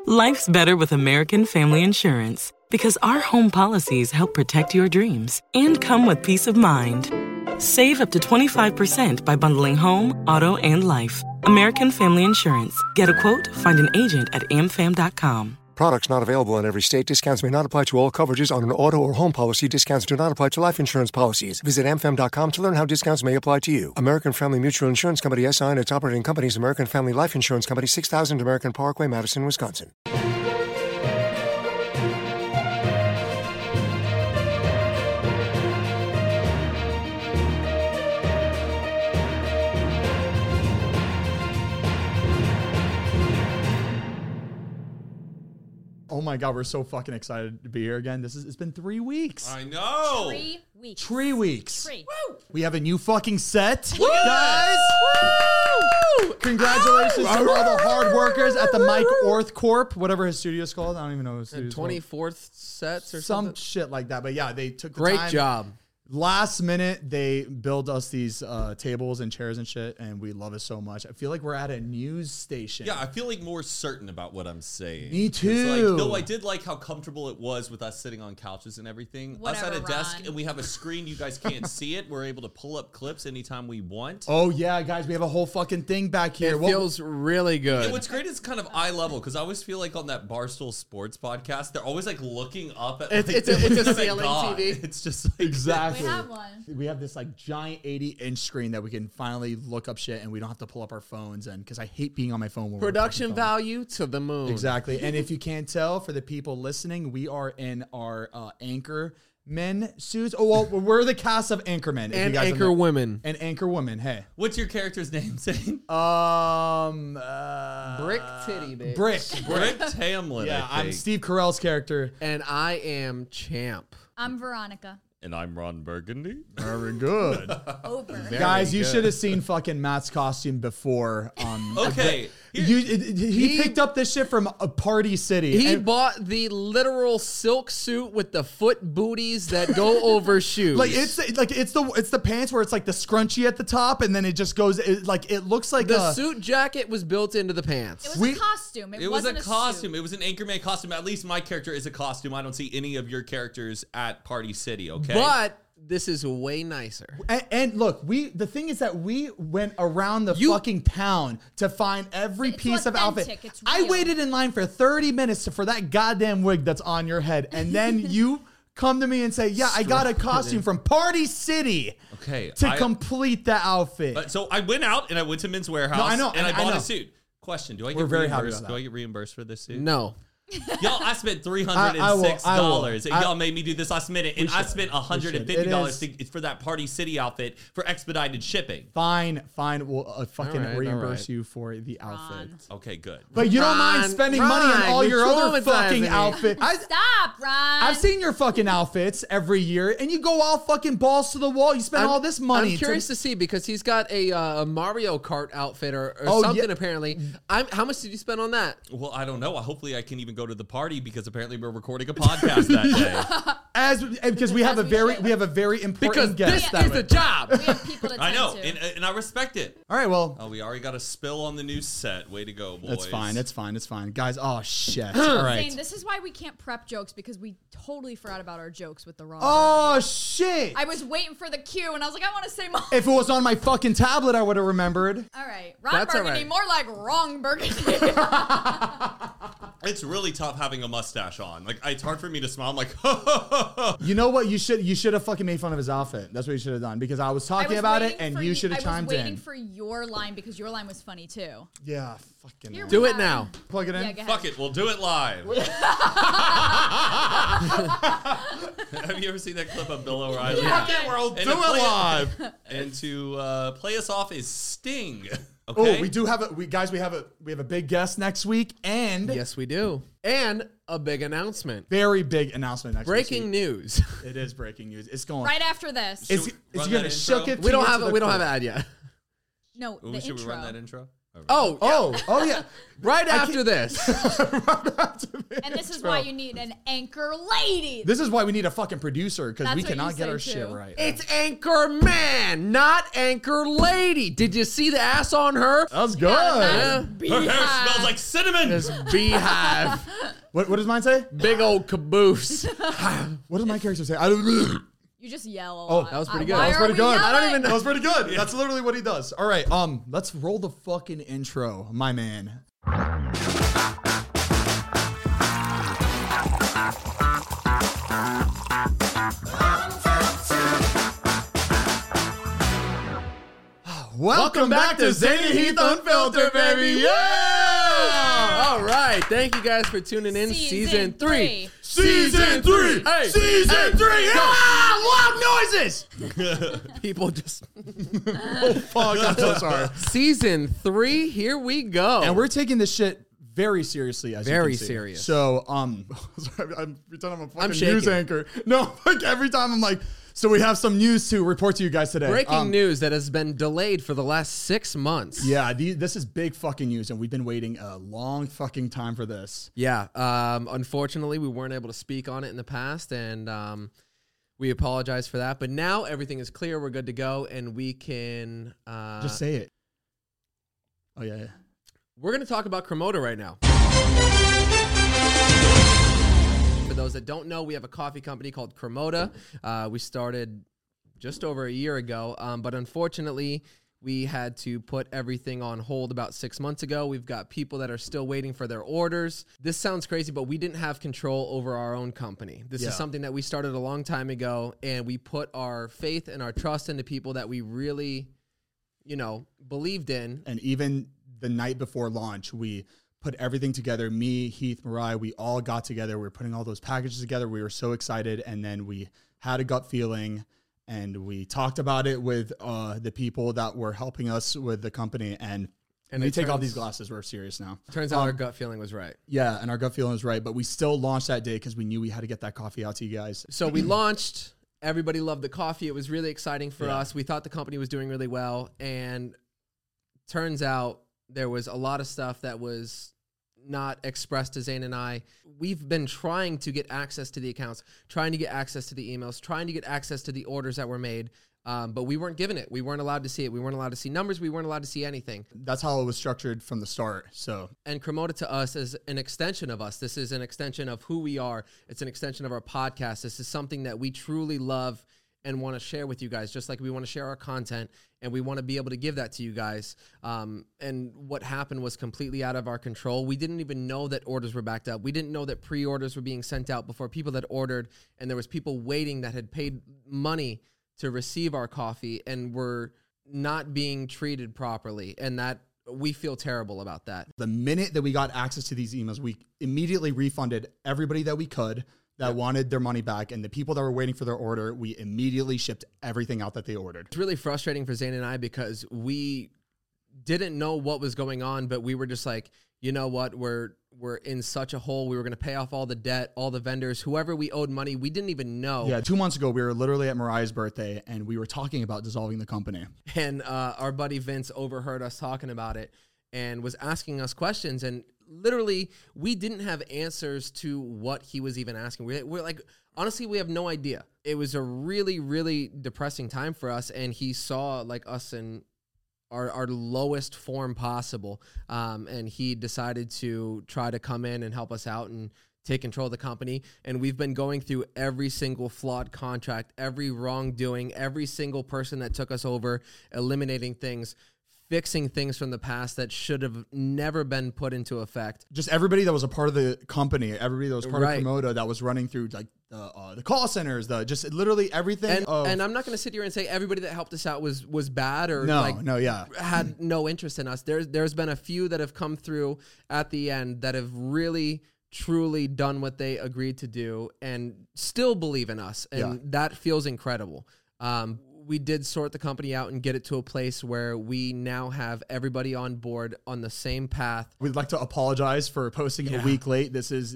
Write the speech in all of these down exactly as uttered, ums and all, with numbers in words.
Life's better with American Family Insurance because our home policies help protect your dreams and come with peace of mind. Save up to twenty-five percent by bundling home, auto, and life. American Family Insurance. Get a quote, find an agent at a m fam dot com. Products not available in every state. Discounts may not apply to all coverages on an auto or home policy. Discounts do not apply to life insurance policies. Visit a m fam dot com to learn how discounts may apply to you. American Family Mutual Insurance Company, S I and its operating companies, American Family Life Insurance Company, six thousand American Parkway, Madison, Wisconsin. Oh my God, we're so fucking excited to be here again. This is it's been three weeks. I know. Three weeks. Three weeks. Three. Woo! We have a new fucking set. Woo! Guys. Woo! Congratulations to all the hard workers at the Mike Orth Corp, whatever his studio's called. I don't even know his studio's called. twenty-fourth sets or Some something. shit like that. But yeah, they took the Great time. job. Last minute, they build us these uh, tables and chairs and shit, and we love it so much. I feel like we're at a news station. Yeah, I feel like more certain about what I'm saying. Me It's too. Like, though I did like how comfortable it was with us sitting on couches and everything. Whatever, us at a desk, Ron. and we have a screen. You guys can't see it. We're able to pull up clips anytime we want. Oh yeah, guys, we have a whole fucking thing back here. It What- feels really good. And what's great is kind of eye level because I always feel like on that Barstool Sports podcast, they're always like looking up at. It's- like, it's a- it's a looking up at ceiling God. T V. It's just like, exactly. We have one. We have this like giant eighty inch screen that we can finally look up shit and we don't have to pull up our phones and because I hate being on my phone. When Production we're fucking value to the moon. Exactly. And if you can't tell, for the people listening, we are in our uh, anchor men suits. Oh, well, we're the cast of Anchormen. if you And guys don't anchor know. women. And Anchor Women. Hey. What's your character's name, Zane? Um. Uh, Brick titty, bitch. Brick. Brick Tamlin. Yeah, I I'm think. Steve Carell's character. And I am Champ. I'm Veronica. And I'm Ron Burgundy. Very good. Over. Guys, you good. should have seen fucking Matt's costume before. Um, Okay. You, it- it- he, He- picked up this shit from a Party City. He and- bought the literal silk suit with the foot booties that go over shoes. like it's like it's the it's the pants where it's like the scrunchie at the top and then it just goes it, like it looks like the a, suit jacket was built into the pants. It was We- a costume. It, It was a wasn't costume. suit. It was an Anchorman costume. At least my character is a costume. I don't see any of your characters at Party City, okay? But this is way nicer. And, and look, we the thing is that we went around the You- fucking town to find every It's piece of outfit. authentic. It's I real. waited in line for thirty minutes to, for that goddamn wig that's on your head, and then you come to me and say, "Yeah, I got a costume from Party City Okay. to I- complete the outfit." But so I went out and I went to Men's Warehouse No, I know, and I, I- I bought know. a suit. Question, do I We're get very happy reimbursed? about Do that. I get reimbursed for this suit? No. Y'all, I spent three I- hundred I will- six I will. dollars and I- y'all made me do this last minute and I should. spent one hundred It fifty dollars is- to, for that Party City outfit for expedited shipping. Fine, fine, we'll uh, fucking All right, all reimburse right. you for the outfit. Ron. Okay, good. But you don't mind Ron, spending money on Ron, all you're your other traumatizing fucking me. outfits. I, Stop, Ron. I've seen your fucking outfits every year, and you go all fucking balls to the wall. You spend I'm- all this money. I'm curious to, to see because he's got a, uh, a Mario Kart outfit or, or Oh, something yeah. apparently. I'm, how much did you spend on that? Well, I don't know. Hopefully I can even go to the party because apparently we're recording a podcast that day. as because we have As a we very should. we have a very important Because guest. this that is way. the job. We have people to I tend know, to. and, and I respect it. All right, well, Oh, we already got a spill on the new set. Way to go, boys. that's fine. That's fine. It's fine, guys. Oh shit! all right. Zane, this is why we can't prep jokes because we totally forgot about our jokes with the wrong. Oh shit! I was waiting for the cue and I was like, I want to say more. If it was on my fucking tablet, I would have remembered. All right, Ron That's all Burgundy, right. more like wrong Burgundy. It's really tough having a mustache on. Like, it's hard for me to smile. I'm like, You know what? You should you should have fucking made fun of his outfit. That's what you should have done because I was I talking was about it waiting and for you should have I chimed was waiting in. for your line because your line was funny too. Yeah, fucking. Here Do we it have- now. Plug it in. Yeah, go ahead. fuck it, we'll do it live. Have you ever seen that clip of Bill O'Reilly? Yeah. Fuck it, we'll And do to it play- live. And to uh, play us off is Sting. Okay? Oh, we do have a we guys. We have a we have a big guest next week and Yes, we do. And a big announcement. very big announcement next Breaking week. news. It is breaking news. It's going. Right after this. It's Should we it's run gonna that shook intro? it. we don't to have the a, we don't have core. an ad yet. no, Ooh, the should intro. we run that intro? Oh, Oh, oh yeah. right after this. And this is why you need an anchor lady. This is why we need a fucking producer, because That's we what you cannot get say, our too. shit right. It's Anchor Man, not Anchor Lady. Did you see the ass on her? That was good. Yeah. Her hair smells like cinnamon. This beehive. What, what does mine say? Big old caboose. What does my character say? I don't. You just yell a Oh, lot. that was pretty Uh, good. why That was are pretty we good. I don't yelling? even know. That was pretty good. That's literally what he does. All right, um, let's roll the fucking intro, my man. Welcome, back, to Zane and Heath Unfiltered, baby. Yeah! All right. Thank you guys for tuning in. Season Season three. three. Season three! Hey, Season hey, three! go. Ah! Loud noises! People just. Oh, fuck. I'm so sorry. Season three. Here we go. And we're taking this shit very seriously, as Very you can see. serious. So, um, I'm pretending I'm a fucking shaking. news anchor. No, like every time I'm like, so we have some news to report to you guys today. breaking Um, news that has been delayed for the last six months. Yeah, the, this is big fucking news, and we've been waiting a long fucking time for this. Yeah. Um, unfortunately, we weren't able to speak on it in the past, and um, we apologize for that. But now everything is clear. We're good to go, and we can. Uh, Just say it. Oh yeah. yeah. We're going to talk about Cremota right now. For those that don't know, we have a coffee company called Cremota. Uh, we started just over a year ago, um, but unfortunately, we had to put everything on hold about six months ago. We've got people that are still waiting for their orders. This sounds crazy, but we didn't have control over our own company. This Yeah. is something that we started a long time ago, and we put our faith and our trust into people that we really, you know, believed in. And even the night before launch, we put everything together. Me, Heath, Mariah, we all got together. We were putting all those packages together. We were so excited. And then we had a gut feeling, and we talked about it with uh, the people that were helping us with the company. And, And we it take off turns- these glasses. We're serious now. Turns out Um, our gut feeling was right. Yeah, and our gut feeling was right. But we still launched that day because we knew we had to get that coffee out to you guys. So we launched. Everybody loved the coffee. It was really exciting for Yeah. us. We thought the company was doing really well. And turns out there was a lot of stuff that was not expressed to Zane and I. We've been trying to get access to the accounts, trying to get access to the emails, trying to get access to the orders that were made. Um, but we weren't given it. We weren't allowed to see it. We weren't allowed to see numbers. We weren't allowed to see anything. That's how it was structured from the start. So And Cremota to us is an extension of us. This is an extension of who we are. It's an extension of our podcast. This is something that we truly love and want to share with you guys, just like we want to share our content, and we want to be able to give that to you guys. Um, and what happened was completely out of our control. We didn't even know that orders were backed up. We didn't know that pre-orders were being sent out before people that ordered, and there was people waiting that had paid money to receive our coffee and were not being treated properly. And that we feel terrible about that. the minute that we got access to these emails, we immediately refunded everybody that we could that wanted their money back. And the people that were waiting for their order, we immediately shipped everything out that they ordered. It's really frustrating for Zane and I because we didn't know what was going on, but we were just like, you know what, we're we're in such a hole. We were going to pay off all the debt, all the vendors, whoever we owed money. We didn't even know. Yeah, two months ago, we were literally at Mariah's birthday, and we were talking about dissolving the company. And uh, our buddy Vince overheard us talking about it and was asking us questions. And literally, we didn't have answers to what he was even asking. We're, we're like, honestly, we have no idea. It was a really, really depressing time for us. And he saw like us in our, our lowest form possible. Um, and he decided to try to come in and help us out and take control of the company. And we've been going through every single flawed contract, every wrongdoing, every single person that took us over, eliminating things, fixing things from the past that should have never been put into effect. Just everybody that was a part of the company, everybody that was part Right. of Cremota that was running through like the uh, the call centers, the just literally everything. And, of, and I'm not going to sit here and say everybody that helped us out was was bad or no, like no, yeah. had no interest in us. There's there's been a few that have come through at the end that have really truly done what they agreed to do and still believe in us, and Yeah. that feels incredible. Um, we did sort the company out and get it to a place where we now have everybody on board on the same path. We'd like to apologize for posting Yeah. a week late. This is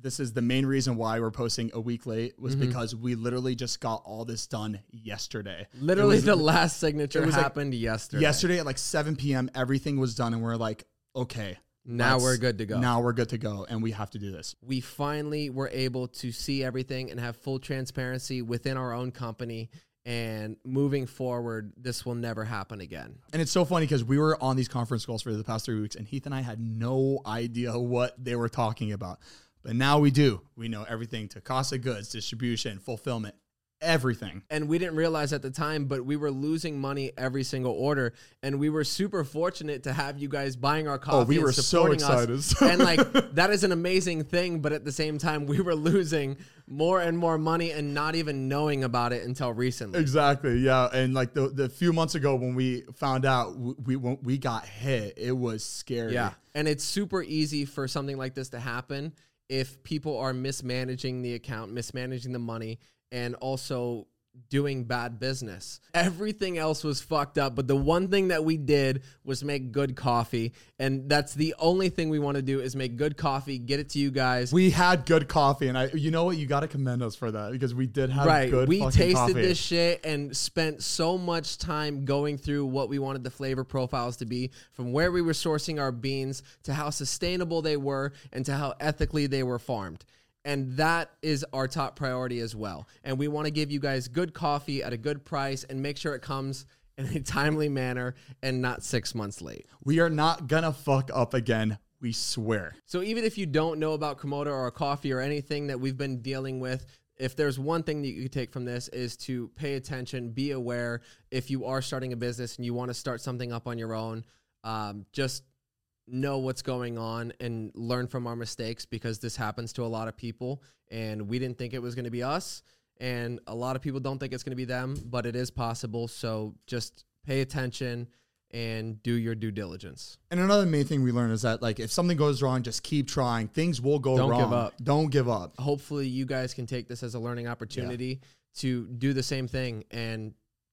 this is the main reason why we're posting a week late was mm-hmm. because we literally just got all this done yesterday. Literally was, the last signature happened like yesterday. Yesterday at like seven p.m. everything was done and we're like, okay. Now we're good to go. Now we're good to go and we have to do this. We finally were able to see everything and have full transparency within our own company. And moving forward, this will never happen again. And it's so funny because we were on these conference calls for the past three weeks, and Heath and I had no idea what they were talking about. But now we do. We know everything to cost of goods, distribution, fulfillment, everything. And we didn't realize at the time, but we were losing money every single order. And we were super fortunate to have you guys buying our coffee. Oh, we were and supporting so excited. Us. And like, that is an amazing thing. But at the same time, we were losing more and more money and not even knowing about it until recently. Exactly. Yeah. And like the, the few months ago when we found out we, we, we got hit, it was scary. Yeah. And it's super easy for something like this to happen if people are mismanaging the account, mismanaging the money, and also doing bad business. Everything else was fucked up, but the one thing that we did was make good coffee, and that's the only thing we want to do is make good coffee, get it to you guys. We had good coffee, and I, you know what, you got to commend us for that because we did have right. good we fucking tasted coffee. this shit and spent so much time going through what we wanted the flavor profiles to be, from where we were sourcing our beans to how sustainable they were and to how ethically they were farmed. And that is our top priority as well. And we want to give you guys good coffee at a good price and make sure it comes in a timely manner and not six months late. We are not going to fuck up again. We swear. So even if you don't know about Komodo or coffee or anything that we've been dealing with, if there's one thing that you can take from this is to pay attention, be aware if you are starting a business and you want to start something up on your own, um, just know what's going on and learn from our mistakes because this happens to a lot of people and we didn't think it was going to be us and a lot of people don't think it's going to be them, but it is possible. So just pay attention and do your due diligence. And another main thing we learned is that like if something goes wrong, just keep trying. Things will go Don't wrong. give up. Don't give up. Hopefully you guys can take this as a learning opportunity yeah. to do the same thing and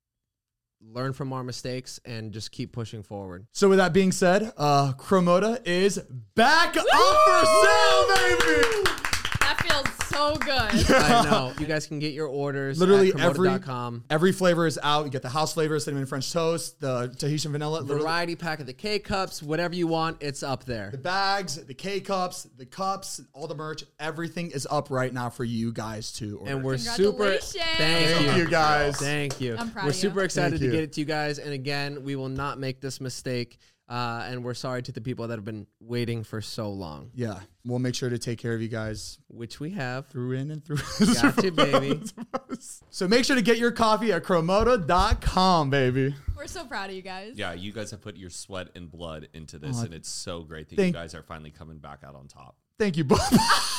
learn from our mistakes and just keep pushing forward. So with that being said, uh, Cromota is back up for sale, baby! That feels so good. I know. You guys can get your orders literally at every Cromota dot com. Every flavor is out. You get the house flavor, cinnamon French toast, the Tahitian vanilla. Variety pack of the K-Cups, whatever you want, it's up there. The bags, the K-Cups, the cups, all the merch, everything is up right now for you guys to order. And we're super... Thank, Thank you, guys. Thank you. I'm proud we're of super you. excited Thank to you. get it to you guys. And again, we will not make this mistake. Uh, and we're sorry to the people that have been waiting for so long. Yeah. We'll make sure to take care of you guys. Which we have. Through in and through. Got you, baby. So make sure to get your coffee at Cromota dot com, baby. We're so proud of you guys. Yeah, you guys have put your sweat and blood into this, Oh, and it's so great that thank- you guys are finally coming back out on top. Thank you both. No,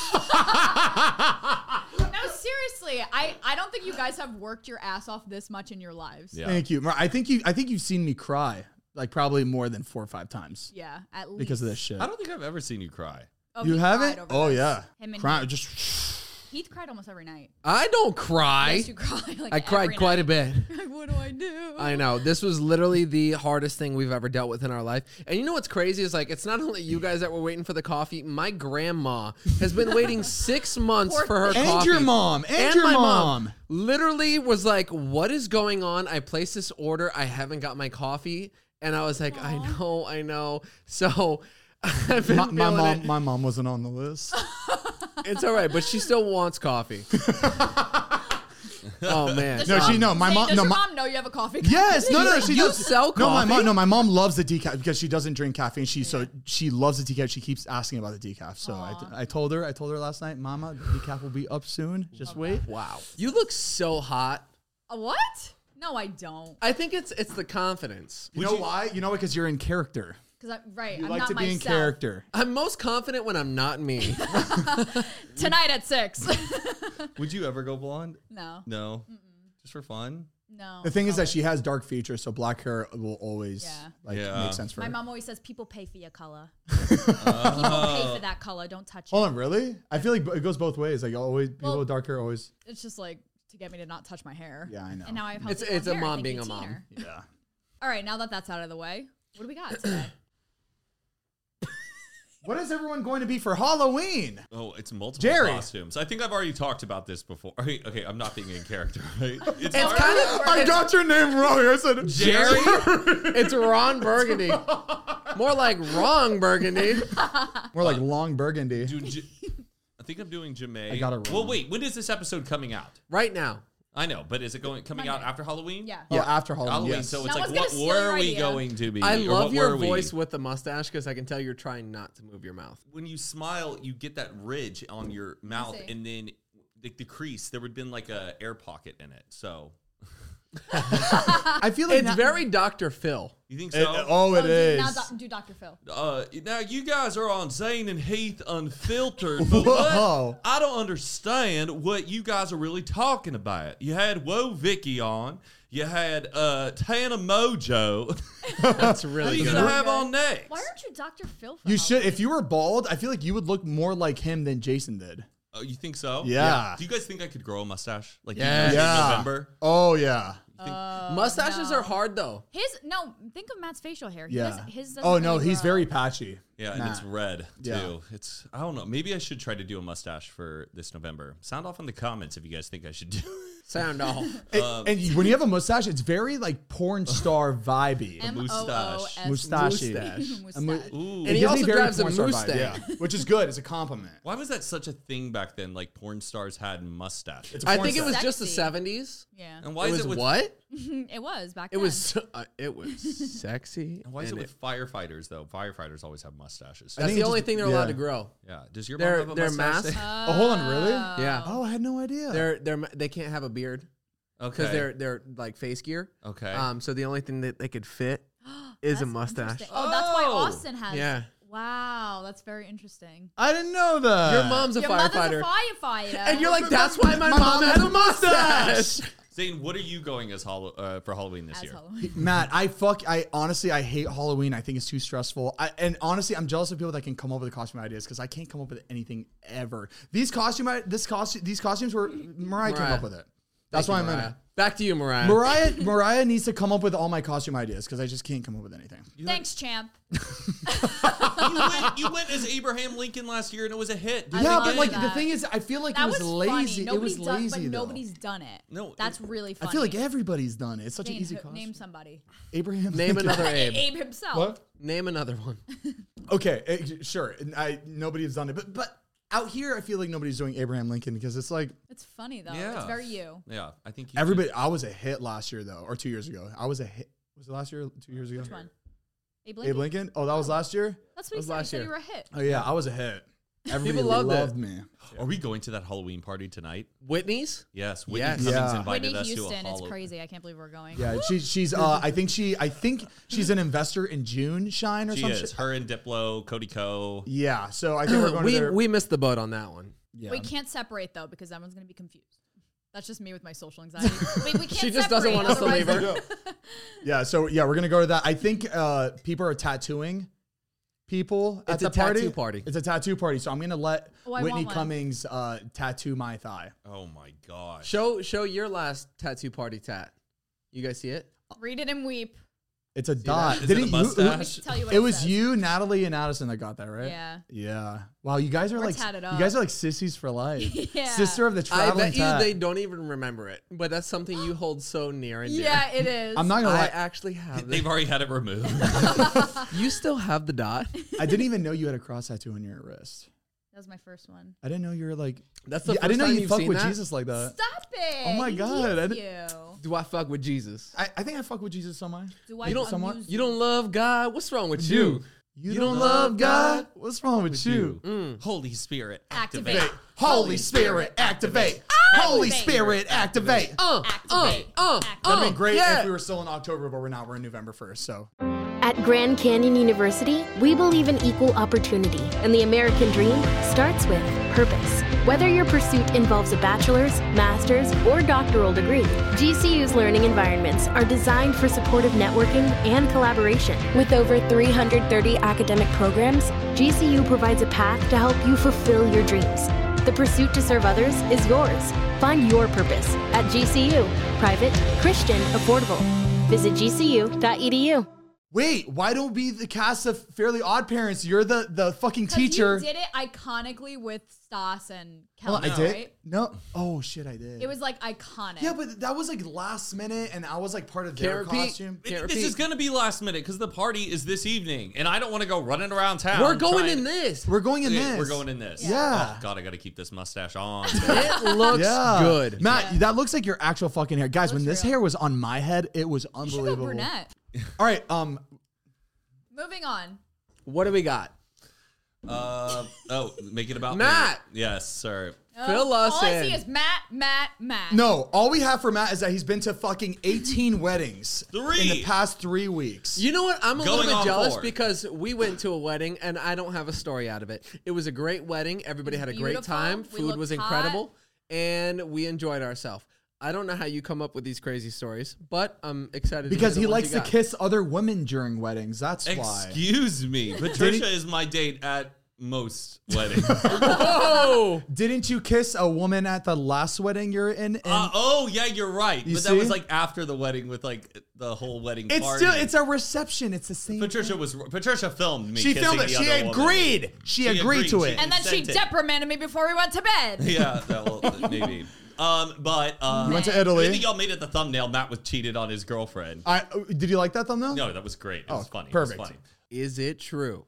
seriously, I, I don't think you guys have worked your ass off this much in your lives. Yeah. Thank you. Mar- I think you I think you've seen me cry like probably more than four or five times Yeah, at least. because of this shit. I don't think I've ever seen you cry. Oh, You he haven't? cried over Oh this. yeah. Him and Cry, Heath. just Heath cried almost every night. I don't cry. Yes, you cry like I cried every quite night. a bit. Like, what do I do? I know. This was literally the hardest thing we've ever dealt with in our life. And you know what's crazy is like, it's not only you guys that were waiting for the coffee. My grandma has been waiting six months Poor for her thing. and coffee. your mom. And, your my mom. literally was like, what is going on? I placed this order. I haven't got my coffee. And I was like, I know, I know. So I've been My, my feeling mom it. my mom wasn't on the list. It's all right, but she still wants coffee. Oh, man. Does No, your she- mom- no, my say- mom- Does no, your my- mom know you have a coffee? Yes, no, no, she You does. sell No, my coffee? mom, no, my mom loves the decaf because she doesn't drink caffeine. She so she loves the decaf. She keeps asking about the decaf. So I, I told her, I told her last night, Mama, the decaf will be up soon. Just wait. Wow. You look so hot. A what? No, I don't. I think it's it's the confidence. You know why? You know because you're in character. Because I right, You I'm like not to be myself. in character. I'm most confident when I'm not me. Tonight at six. Would you ever go blonde? No, No. Just for fun? no. The thing is no. that she has dark features, so black hair will always Yeah. like Yeah. make sense for My her. mom always says people pay for your color. People pay for that color. Don't touch it. Hold on, really? I feel like it goes both ways. Like always, people Well- with dark hair always. It's just like to get me to not touch my hair. Yeah, I know. And now I have It's- healthy it's a blonde hair. mom Thank being you, a mom. Teener. Yeah. All right, now that that's out of the way, what do we got today? What is everyone going to be for Halloween? Oh, it's multiple Jerry. costumes. I think I've already talked about this before. Okay, okay, I'm not being in character, right? It's, It's hard- kind of I got your name wrong. I said Jerry. It's Ron Burgundy. More like wrong Burgundy. More like long burgundy. Dude, J- I think I'm doing Jamae. I got it wrong. Well, wait. When is this episode coming out? Right now. I know, but is it going coming out Monday. after Halloween? Yeah. Oh, after Halloween. Halloween. Yes. So it's No like, one's gonna what steal where your are we idea. going to be? I Or love what your were we? voice with the mustache because I can tell you're trying not to move your mouth. When you smile, you get that ridge on your mouth, see. and then the, the crease. There would have been like a air pocket in it. So I feel like It's now- very Doctor Phil. you think It- so? oh, it do, is. Now doc- do Doctor Phil. Uh, now you guys are on Zane and Heath Unfiltered, but Whoa. what? I don't understand what you guys are really talking about. You had Whoa Vicky on. You had uh, Tana Mojo. That's Who really you good. gonna have on next? Why aren't you Doctor Phil? For You should. Halloween? If you were bald, I feel like you would look more like him than Jason did. Oh, you think so? Yeah. Do you guys think I could grow a mustache like Yes. you guys Yeah. in November? Oh yeah. You think- Mustaches no. are hard though. His no. Think of Matt's facial hair. He Yeah. does- his doesn't Oh no, really he's grow. very patchy. yeah, and it's Nah. red too. Yeah. It's I don't know. Maybe I should try to do a mustache for this November. Sound off in the comments if you guys think I should do. Sound off. And- Um, and you- when you have a mustache, it's very like porn star vibey. M O O S. Mustache. Mustache. A mu- Ooh. And It he gives also me very drives a porn star vibe, Mustang. yeah, which is good. It's a compliment. Why was that such a thing back then? Like porn stars had mustaches. It's a I porn think it star. was just the Sexy. seventies. Yeah. and why It is was it with what? It was back It then. was uh, it was sexy. and why is it and with firefighters though? Firefighters always have mustaches. That's think the it only just- thing they're allowed yeah. to grow. Yeah. Does your Their- mom have a their mustache? mask? Oh, hold on, really? Yeah. Oh, I had no idea. They're they're they can't have a beard okay. because they're they're like face gear. okay. Um, so the only thing that they could fit is a That's mustache. interesting. Oh, that's why Oh. Austin has. Yeah. Wow, that's very interesting. I didn't know that. Your mom's a Your firefighter, mother's a firefighter. and you're like, that's why my, mom, has a mustache. Zane, what are you going as Hall- uh, for Halloween this As year? Halloween. Matt, I fuck. I honestly, I hate Halloween. I think it's too stressful. I, and honestly, I'm jealous of people that can come up with costume ideas because I can't come up with anything ever. These costume, i- this costume, these costumes were Mariah, came Mariah. up with it. That's Thank why you, I'm in Mariah. it. Back to you, Mariah. Mariah, Mariah needs to come up with all my costume ideas because I just can't come up with anything. Thanks, champ. you, went, you went as Abraham Lincoln last year and it was a hit. I yeah, love but like that. the thing is, I feel like That it was, was lazy. funny. It was Nobody's done, lazy but though. nobody's done it. No, that's it- really funny. I feel like everybody's done it. It's such Name, an easy who- costume. name somebody. Abraham. Name Lincoln. another Abe. Abe himself. What? Name another one. Okay, eh, sure. I nobody has done it, but but out here, I feel like nobody's doing Abraham Lincoln because it's like It's funny though. Yeah. It's very you. Yeah, I think you everybody. I was a hit last year though, or two years ago. I was a hit. Was it last year? Two years ago? Which one? Abe Lincoln. Abe Lincoln. Oh, that was last year. That's what he was said. He last said year. you were a hit. Oh yeah, I was a hit. Everybody loved loved, it. me. Are we going to that Halloween party tonight? Whitney's? Yes. Whitney Yes. Cummings Yeah. invited Whitney us to a Houston. It's Halloween. crazy. I can't believe we're going. Yeah, she, she's. Uh, I think she. I think she's an investor in June Shine or She something. is. Her and Diplo, Cody Co. Yeah, so I think we're going we to their, we missed the boat on that one. yeah. We can't separate though because everyone's gonna be confused. That's just me with my social anxiety. we, we can't She just doesn't separate, want us to leave her. otherwise- Yeah, so yeah, we're gonna go to that. I think uh, people are tattooing people at It's the a tattoo party. party. It's a tattoo party. So I'm gonna let Oh, I Whitney want one. Cummings uh, tattoo my thigh. Oh my gosh. Show show your last tattoo party tat. You guys see it? Read it and weep. It's a dot. Is it Didn't a you- mustache? Tell you what It was says. you, Natalie, and Addison that got that, right? Yeah. Yeah. Wow, you guys are We're like tatted you up. guys are like sissies for life. Yeah. Sister of the I traveling bet you tat. they don't even remember it, but that's something you hold so near and dear. Yeah, it is. I'm not gonna I lie. actually have it. They've already had it removed. You still have the dot? I didn't even know you had a cross tattoo on your wrist. That was my first one. I didn't know you were like. That's the Yeah, I didn't first know time you you've fuck seen with that? Jesus like that. Stop it. Oh my He God, I is didn't- you. Do I fuck with Jesus? I, I think I fuck with Jesus so much. Do I You don't somewhat- amuse You don't love God? What's wrong with you? You, don't love God? What's wrong with you? Mm. Holy Spirit, Activate. activate. Holy Spirit, activate. Holy Spirit, activate. Uh, Activate. uh, uh, Activate. That'd uh, be great yeah. if we were still in October, but we're not. We're in November first. So At Grand Canyon University, we believe in equal opportunity, and the American dream starts with purpose. Whether your pursuit involves a bachelor's, master's, or doctoral degree, G C U's learning environments are designed for supportive networking and collaboration. With over three hundred thirty academic programs, G C U provides a path to help you fulfill your dreams. The pursuit to serve others is yours. Find your purpose at G C U. Private, Christian, affordable. Visit G C U dot E D U. Wait, why don't be the cast of Fairly Odd Parents? You're the, the fucking teacher. You did it iconically with Stas and Well, Kelly, I did. right? No. Oh shit, I did. It was like iconic. Yeah, but that was like last minute, and I was like part of Can't their repeat. costume. Can't This repeat. is going to be last minute because the party is this evening, and I don't want to go running around town. We're going trying- in this. We're going in Okay, this. We're going in this. Yeah. Oh, God, I got to keep this mustache on. It looks Yeah. good. Matt, Yeah. that looks like your actual fucking hair. Guys, when Looks this real. hair was on my head, it was you should go unbelievable. brunette. All right, um, Moving on. What do we got? uh, oh, make it about Matt. me. Yes, sir. Fill us All I in. see is Matt, Matt, Matt. no, all we have for Matt is that he's been to fucking eighteen weddings Three. in the past three weeks. You know what? I'm a Going little on bit jealous four. because we went to a wedding and I don't have a story out of it. It was a great wedding. Everybody had a great Beautiful. time. We Food looked was hot. incredible. And we enjoyed ourselves. I don't know how you come up with these crazy stories, but I'm excited because to he hear the ones likes you to got. kiss other women during weddings. That's why. Excuse me. Patricia is my date at most weddings. Oh, Didn't you kiss a woman at the last wedding you're in? And Uh, oh, yeah, you're right. You but that was see? like after the wedding with like the whole wedding it's party. still it's a reception. It's the same. Patricia was Patricia filmed me. She kissing filmed it. the She other woman. agreed. She, agreed to She- it. And then she Sent it. reprimanded me before we went to bed. Yeah, that will maybe. Um, but um, You went to Italy? I think y'all made it the thumbnail. Matt was cheated on his girlfriend. I did you like that thumbnail? No, that was great. It was Oh, funny. perfect. It was funny. is it true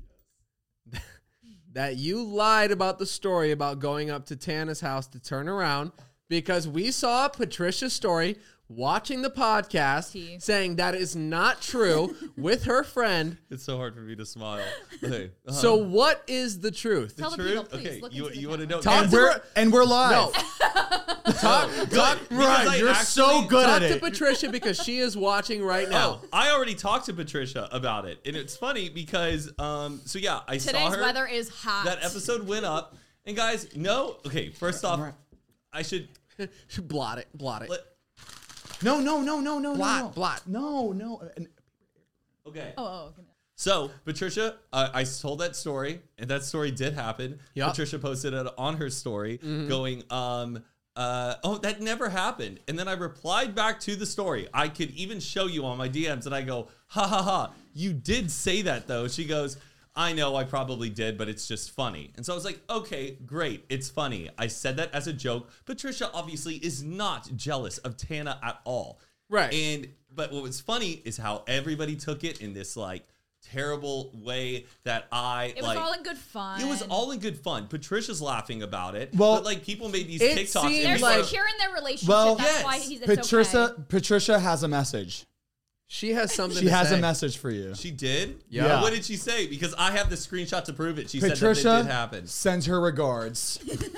that you lied about the story about going up to Tana's house to turn around because we saw Patricia's story watching the podcast Tea. saying that is not true with her friend. It's so hard for me to smile. Okay. uh-huh. So what is the truth? Tell the Truth? people, please. Okay, Look you, into the you want to camera. know? Talk And to we're her- and we're live. No. Talk, talk, Good. Right, Because I you're so actually- good talk at to it. Patricia because she is watching right now. Oh, I already talked to Patricia about it, and it's funny because, um, so yeah, I saw Today's her. weather is hot. That episode went up, and guys, no, okay. First off, I should blot it, blot it. let, No, no, no, no, no, Blot, no. blot. No, no. And okay. Oh, oh, okay. So Patricia, uh, I told that story, and that story did happen. Yup. Patricia posted it on her story, going, um, uh, "Oh, that never happened." And then I replied back to the story. I could even show you on my D Ms, and I go, "Ha ha ha! You did say that though." She goes, "I know, I probably did, but it's just funny." And so I was like, "Okay, great, it's funny." I said that as a joke. Patricia obviously is not jealous of Tana at all, Right. And but what was funny is how everybody took it in this like terrible way that I It was like. all in good fun. It was all in good fun. Patricia's laughing about it. Well, but like people made these it TikToks. seemed and They're we like- were- secure in their relationship. Well, That's yes. why he's it's Patricia okay. Patricia has a message. She has something She to has say. a message for you. She did? Yeah. What did she say? Because I have the screenshot to prove it. She said that Patricia it did happen. sends her regards.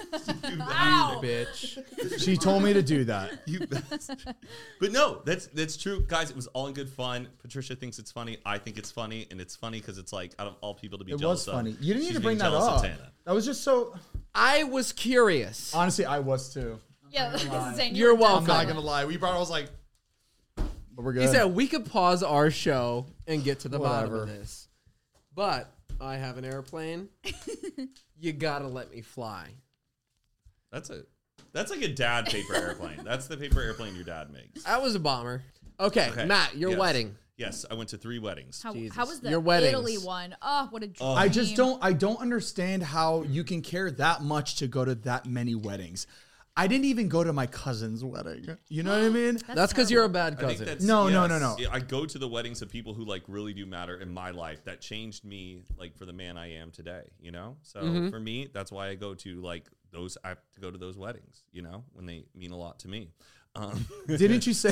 Ow. Bitch. She told me to do that. You bastard. But no, that's that's true, guys. It was all in good fun. Patricia thinks it's funny. I think it's funny, and it's funny because it's like out of all people to be It jealous was funny. of. You didn't need she's to bring being that jealous of up. Tana. That was just so. I was curious. Honestly, I was too. Yeah, Zane, You're were dumb. welcome. I'm not gonna lie. We brought. I was like, but we're good. He said we could pause our show and get to the bottom Whatever. of this. But I have an airplane. You gotta let me fly. That's a that's like a dad paper airplane. That's the paper airplane your dad makes. That was a bomber. Okay, Okay. Matt, your Yes. wedding. Yes, I went to three weddings. How, Jesus. how was the Your weddings. Italy one? Oh, what a dream. I just don't. I don't understand how you can care that much to go to that many weddings. I didn't even go to my cousin's wedding. You know what I mean? That's because you're a bad I think cousin. that's, No, no, yes. no, no. Yeah, I go to the weddings of people who like really do matter in my life. That changed me like for the man I am today, you know? So Mm-hmm. for me, that's why I go to like those, I have to go to those weddings, you know, when they mean a lot to me. Um, Didn't you say?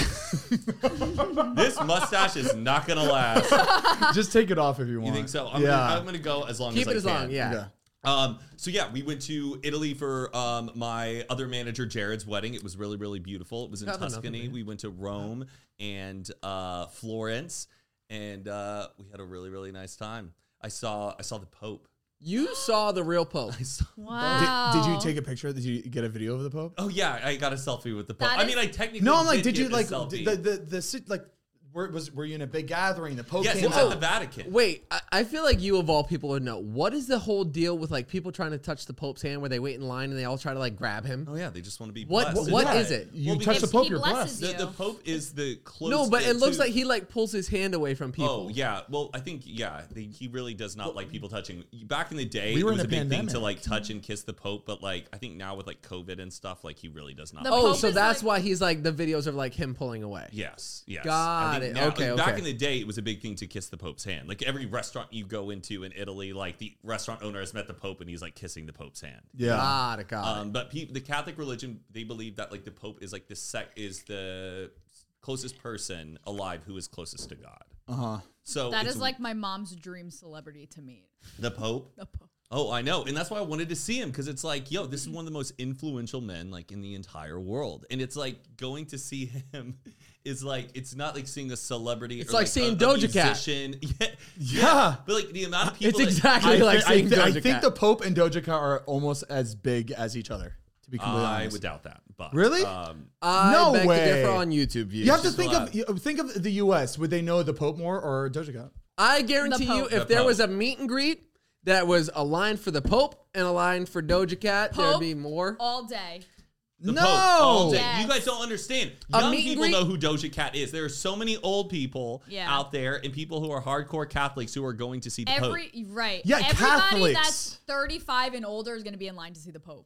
this mustache is not going to last. Just take it off if you want. You think so? I'm yeah. gonna, I'm gonna go as long Keep as it I as can. long, yeah. yeah. Um, so yeah, we went to Italy for um, my other manager Jared's wedding. It was really, really beautiful. It was in Got nothing, Tuscany. man. We went to Rome and uh, Florence, and uh, we had a really, really nice time. I saw I saw the Pope. You saw the real Pope. I saw, Wow. Did, did you take a picture? Did you get a video of the Pope? oh yeah, I got a selfie with the Pope. That I is- mean, I technically No, I'm like, did did you get a like selfie. the the the, the sit- like were, was, were you in a big gathering? The Pope Yes, came it was out. at the Vatican. Wait, I, I feel like you of all people would know. What is the whole deal with like people trying to touch the Pope's hand where they wait in line and they all try to like grab him? Oh yeah, they just want to be What- blessed. what Yeah, is it? You Well, touch the because Pope, he you're blesses blessed. you. The, the Pope is the close. No, but it looks to- like he like pulls his hand away from people. Oh yeah, well I think yeah, they, he really does not like people touching. Back in the day, We were it was in a a big pandemic. thing to like touch and kiss the Pope, but like I think now with like COVID and stuff, like he really does not. The Oh, Pope so is that's like- why he's like the videos of like him pulling away. Yes, yes. Got I think it. now- Okay, Back okay. in the day, it was a big thing to kiss the Pope's hand. Like every restaurant you go into in Italy, like the restaurant owner has met the Pope and he's like kissing the Pope's hand. Yeah. Got it, got Um, but pe- the Catholic religion, they believe that like the Pope is like the sec is the closest person alive who is closest to God. Uh huh. So That it's is like my mom's dream celebrity to meet. the Pope. The Pope. Oh, I know. And that's why I wanted to see him because it's like, yo, this is one of the most influential men like in the entire world. And it's like going to see him is like, it's not like seeing a celebrity. It's or like like seeing a, a Doja Cat. musician. Yeah, Yeah. But like the amount of It's people. that- exactly I, like thi- I, seeing thi- I Doja think Cat. the Pope and Doja Cat are almost as big as each other, to be completely I honest. would doubt that. But Really? Um, I No beg way. to differ on YouTube views. You have to Just think a of lot. you- think of the U S. Would they know the Pope more or Doja Cat? I guarantee The you, Pope. if The there Pope. was a meet and greet that was a line for the Pope and a line for Doja Cat, there'd Pope be more. all day. the No! Pope all day. Yes. You guys don't understand. A Young meet and people greet- know who Doja Cat is. There are so many old people Yeah. out there and people who are hardcore Catholics who are going to see the Pope. Every right. Yeah, Everybody Catholics. that's thirty-five and older is going to be in line to see the Pope.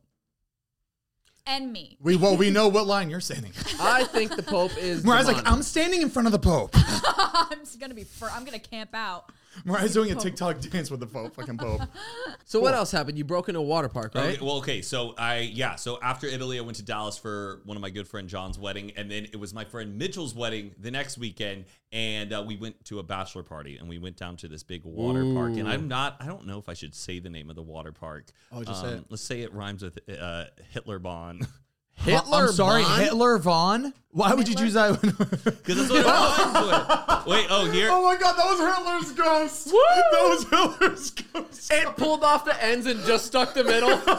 And me. We well, we know what line you're standing. I think the Pope is. Mariah's like, demonic. I'm standing in front of the Pope. I'm just going to be fir- I'm going to camp out. Mariah's doing a TikTok dance with the Pope, fucking Pope. So what else happened? You broke into a water park, right? Okay, well, okay, so I yeah, so after Italy, I went to Dallas for one of my good friend John's wedding, and then it was my friend Mitchell's wedding the next weekend, and uh, we went to a bachelor party, and we went down to this big water park, and I'm not, I don't know if I should say the name of the water park. Oh, just say it. Let's say it rhymes with uh, Hitler Bond. Hitler I'm sorry, Von? Hitler Von? Why would you choose that? Because that's what it rhymes with. Wait, oh here. Oh my god, that was Hitler's ghost. That was Hitler's ghost. It pulled off the ends and just stuck the middle. He's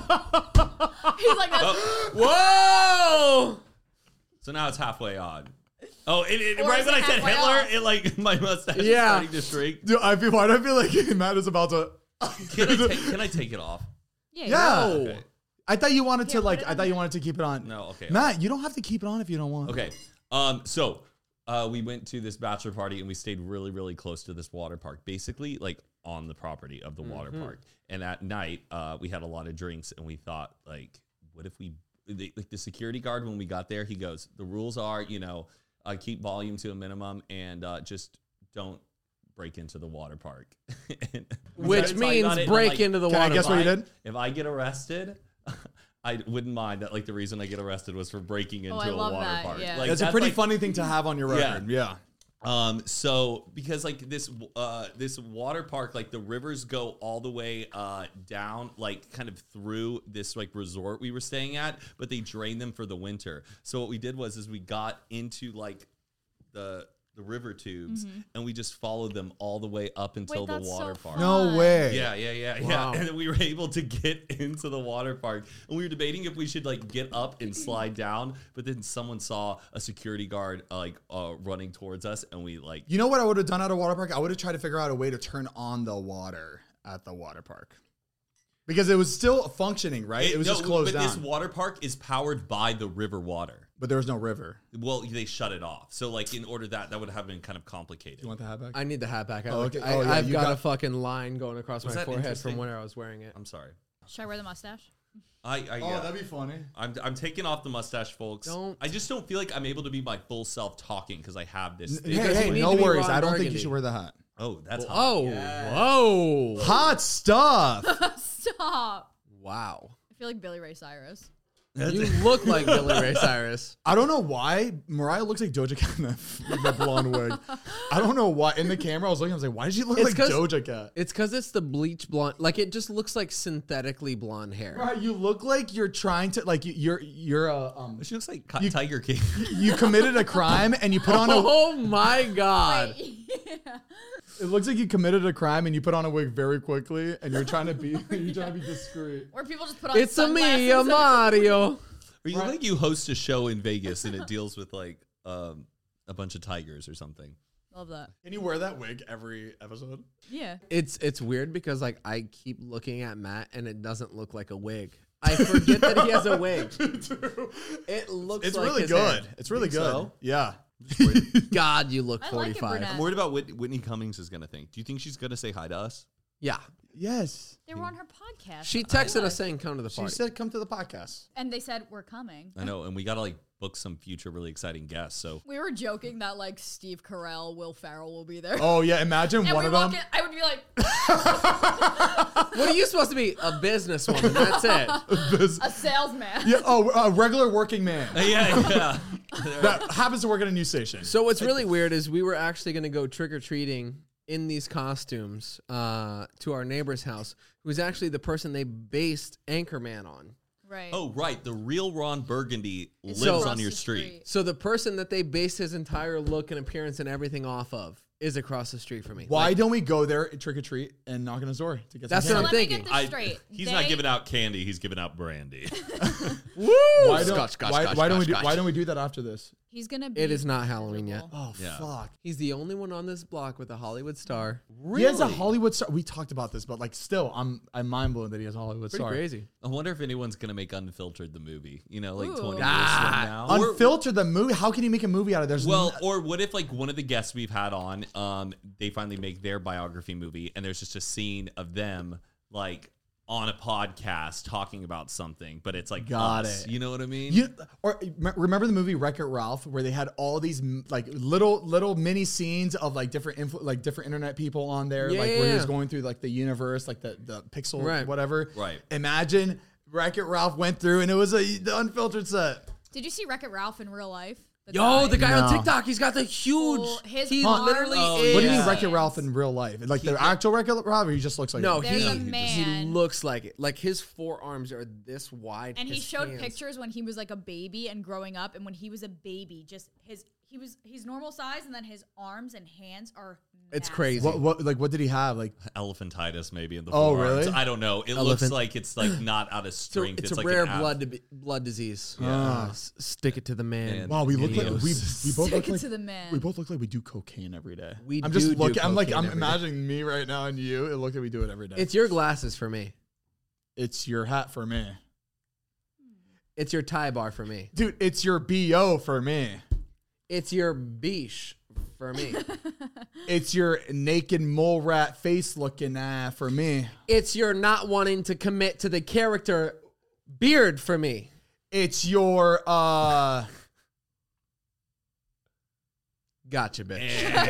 like, that. Whoa! So now it's halfway on. Oh, it, it, Or right is when it I said halfway Hitler, off? it like my mustache is Yeah. starting to shrink. Dude, I feel, why do I feel like Matt is about to... Can I, take, can I take it off? Yeah. Yeah. Okay. I thought you wanted to Here, put like, it I on thought you there. wanted to keep it on. No, okay. Matt, you don't have to keep it on if you don't want. Okay. Um, so uh, we went to this bachelor party and we stayed really, really close to this water park, basically like on the property of the water park. And at night, uh, we had a lot of drinks and we thought, like, what if we, they, like the security guard, when we got there, he goes, the rules are, you know, uh, keep volume to a minimum and uh, just don't break into the water park. And Which so I means got it, and I'm break like, into the Can I water guess park. what you did? If I get arrested, I wouldn't mind that. Like the reason I get arrested was for breaking into I a love water that, park. yeah. Like, That's, a pretty like- funny thing to have on your Yeah. record. Yeah. Um, so because like this, uh, this water park, like the rivers go all the way, uh, down, like kind of through this like resort we were staying at, but they drain them for the winter. So what we did was, is we got into like the, the river tubes and we just followed them all the way up until the that's so water fun. park. No way. Yeah, yeah, yeah, Wow. yeah. And then we were able to get into the water park. And we were debating if we should like get up and slide down, but then someone saw a security guard uh, like uh, running towards us, and we like You know what I would have done at a water park? I would have tried to figure out a way to turn on the water at the water park. Because it was still functioning, right? It, was no, just closed but down. this water park is powered by the river water. but there was no river. Well, they shut it off. So like in order that that would have been kind of complicated. You want the hat back? I need the hat back. I, Oh, look- okay. I, Oh, yeah, I've you got, got- a fucking line going across Was my that forehead interesting? from where I was wearing it. I'm sorry. Should I wear the mustache? I, I oh, yeah. that'd be funny. I'm, I'm taking off the mustache, folks. Don't. I just don't feel like I'm able to be my full self talking because I have this. Hey, Because hey, you need no to be worries. Ron I don't think Burgundy. you should wear the hat. Oh, that's hot. Oh, whoa. Hot stuff. Stop. Wow. I feel like Billy Ray Cyrus. You look like Billy Ray Cyrus. I don't know why Mariah looks like Doja Cat in that, with the blonde wig. I don't know why. In the camera, I was looking. I was like, why does she look It's like 'cause- Doja Cat? It's because it's the bleach blonde. Like, it just looks like synthetically blonde hair. Right, you look like you're trying to like you- you're you're a um She looks like Ca- You- Tiger King. you committed a crime and you put on a Oh my God. yeah. it looks like you committed a crime and you put on a wig very quickly and you're trying to be you're trying to be discreet. Or people just put on It's a me, sunglasses a and- Mario. Or you look like you host a show in Vegas and it deals with like um a bunch of tigers or something. Love that. Can you wear that wig every episode? Yeah. It's it's weird because like I keep looking at Matt and it doesn't look like a wig. I forget that he has a wig. It looks It's like really his good. head. It's really Think good. so? Yeah. God, you look I like it, forty-five. brunette. I'm worried about what Whitney Cummings is going to think. Do you think she's going to say hi to us? Yeah. Yes. They were on her podcast. She I texted looked. us saying come to the She party. said, "Come to the podcast." And they said, we're coming. I know, and we got to like book some future really exciting guests. So We were joking that like Steve Carell, Will Ferrell will be there. Oh yeah, imagine and one we of walk them. in, I would be like, What are you supposed to be? A businesswoman. That's it. a salesman. Yeah. Oh, a regular working man yeah, yeah. that happens to work at a news station. So what's really weird is we were actually going to go trick-or-treating in these costumes uh, to our neighbor's house, who's actually the person they based Anchorman on. Right. Oh, right. The real Ron Burgundy It's lives across on your the street. So the person that they based his entire look and appearance and everything off of is across the street from me. Why Like, don't we go there trick or treat and knock on his door to get That's some what So I'm let candy? me thinking. get this straight. He's They- not giving out candy. He's giving out brandy. Woo! Why don't, Scotch, scotch, why, scotch, why don't we scotch, do, scotch. why don't we do that after this? He's gonna be. It is not Halloween yet. miserable. Oh Yeah. fuck. He's the only one on this block with a Hollywood star. He has a Hollywood star. We talked about this, but like still, I'm I'm mind blown that he has a Hollywood Pretty star. crazy. I wonder if anyone's going to make Unfiltered the movie. You know, like Ooh. twenty years Ah, from now. Or- Unfiltered the movie. How can you make a movie out of this? Well, or what if like one of the guests we've had on, um, they finally make their biography movie, and there's just a scene of them like on a podcast talking about something, but it's like Got us, it. You know what I mean? You or m- remember the movie Wreck-It Ralph, where they had all these m- like little little mini scenes of like different influ- like different internet people on there, like where he was Yeah. going through like the universe, like the the pixel Right. whatever. Right. Imagine Wreck-It Ralph went through and it was a the unfiltered set. Did you see Wreck-It Ralph in real life? The Yo, the guy No. on TikTok, he's got the huge. Well, his he arms- literally Oh, is. What do you mean Yeah. Wreck-It Ralph in real life? Like the actual Wreck-It Ralph, or he just looks like No, it? There's he, a he man. looks like it. Like his forearms are this wide. And he his showed hands- pictures when he was like a baby and growing up, and when he was a baby, just his he was he's normal size, and then his arms and hands are. It's massive. crazy. What what like what did he have? Like Elephantitis maybe in the Oh, forearms. really? I don't know. It looks Elephant. like it's like not out of It's a, strength. it's It's, a like rare an ab- blood to be, blood disease. Ah. S- stick it to the man. Man. wow, we look like we, we both Stick look it like to the man. we both look like we do cocaine every day. We I'm do just do looking. I'm like cocaine I'm every day. imagining me right now and you. It look like we do it every day. It's your glasses for me. It's your hat for me. It's your tie bar for me. Dude, it's your B O for me. It's your beesh for me. It's your naked mole rat face looking ah for me. It's your not wanting to commit to the character beard for me. It's your uh Gotcha, bitch.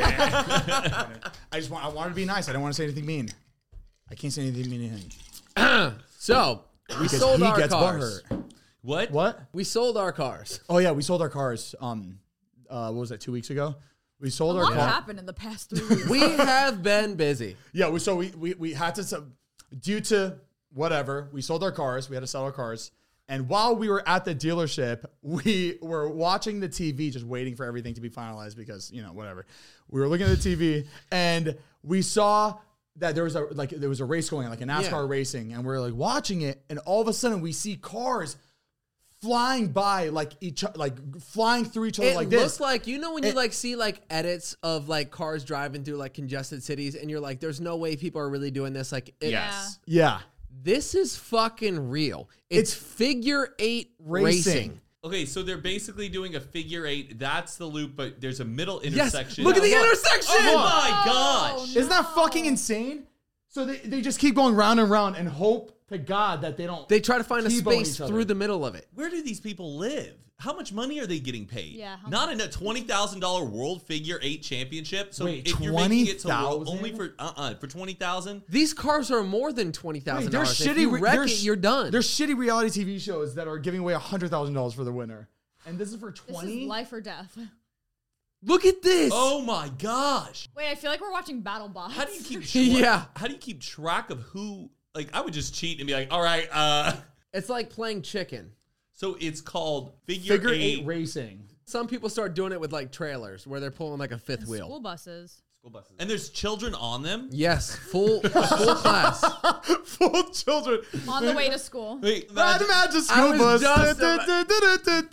I just want I wanted to be nice. I don't want to say anything mean. I can't say anything mean to him. So we Because sold he our gets cars. butthurt. What? What? We sold our cars. Oh yeah, we sold our cars. Um, uh, what was that? Two weeks ago. We sold A our lot car. happened in the past three weeks. We have been busy. Yeah, we so we we we had to so, due to whatever we sold our cars. We had to sell our cars, and while we were at the dealership, we were watching the T V, just waiting for everything to be finalized because you know whatever. We were looking at the T V, and we saw that there was a like there was a race going on, like a NASCAR Yeah. racing, and we're like watching it, and all of a sudden we see cars flying by like each like flying through each other It like looks this. like, you know, when you It- like see like edits of like cars driving through like congested cities and you're like, there's no way people are really doing this. Like, it, Yes. Yeah, this is fucking real. It's, It's figure eight racing. racing. Okay, so they're basically doing a figure eight. That's the loop, but there's a middle Yes, intersection. look at the Yeah, look. intersection. Oh my Oh, gosh! Isn't that no. fucking insane? So they, they just keep going round and round and hope to God that they don't. They try to find a T-bone space each other. through the middle of it. Where do these people live? How much money are they getting paid? Yeah, how Not in a twenty thousand dollar World Figure Eight Championship. So Wait, if you're making it to twenty world, thousand? only for uh uh for twenty thousand. These cars are more than twenty thousand Wait, there's dollars. If shitty. you re- wreck there's it, sh- you're done. There's shitty reality T V shows that are giving away a hundred thousand dollars for the winner, and this is for This twenty. is life or death. Look at this. Oh my gosh! Wait, I feel like we're watching Battle Bots. How do you keep? Tra- Yeah. How do you keep track of who? Like, I would just cheat and be like, all right. uh It's like playing chicken. So it's called figure, Figure eight. eight racing. Some people start doing it with like trailers where they're pulling like a fifth wheel. School buses. School buses. And there's children on them. Yes, full full class. Full children On the way to school. Wait, I'd imagine- imagine I school was bus. just Du- du- du- du- du- du- du.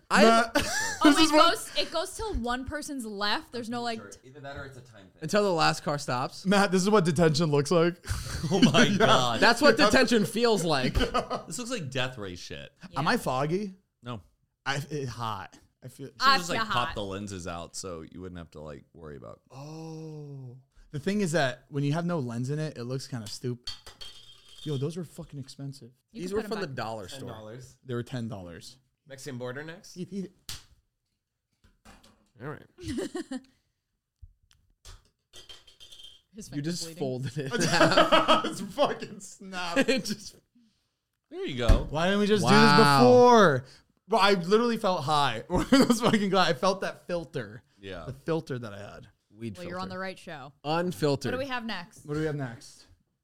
I Matt, Oh, this it is what, goes. It goes till one person's left. There's no like. t- Either that or it's a time thing. until the last car stops. Matt, this is what detention looks like. Oh my god. That's what detention feels like. This looks like death ray shit. Yeah. Am I foggy? No. I it's hot. I feel. I Just feel like hot. pop the lenses out so you wouldn't have to like worry about. Oh, the thing is that when you have no lens in it, it looks kind of stupid. Yo, those were fucking expensive. You These can were put from the 'em back. dollar Ten store. dollars. They were ten dollars. Mexican border next. Eat, eat it. All right. His You finger's just bleeding. folded it. It's fucking snap. it just There you go. Why didn't we just do Wow. this before? Bro, I literally felt high. Those fucking glad. I felt that filter. Yeah. The filter that I had. weed Well, filter. you're on the right show. Unfiltered. What do we have next? What do we have next?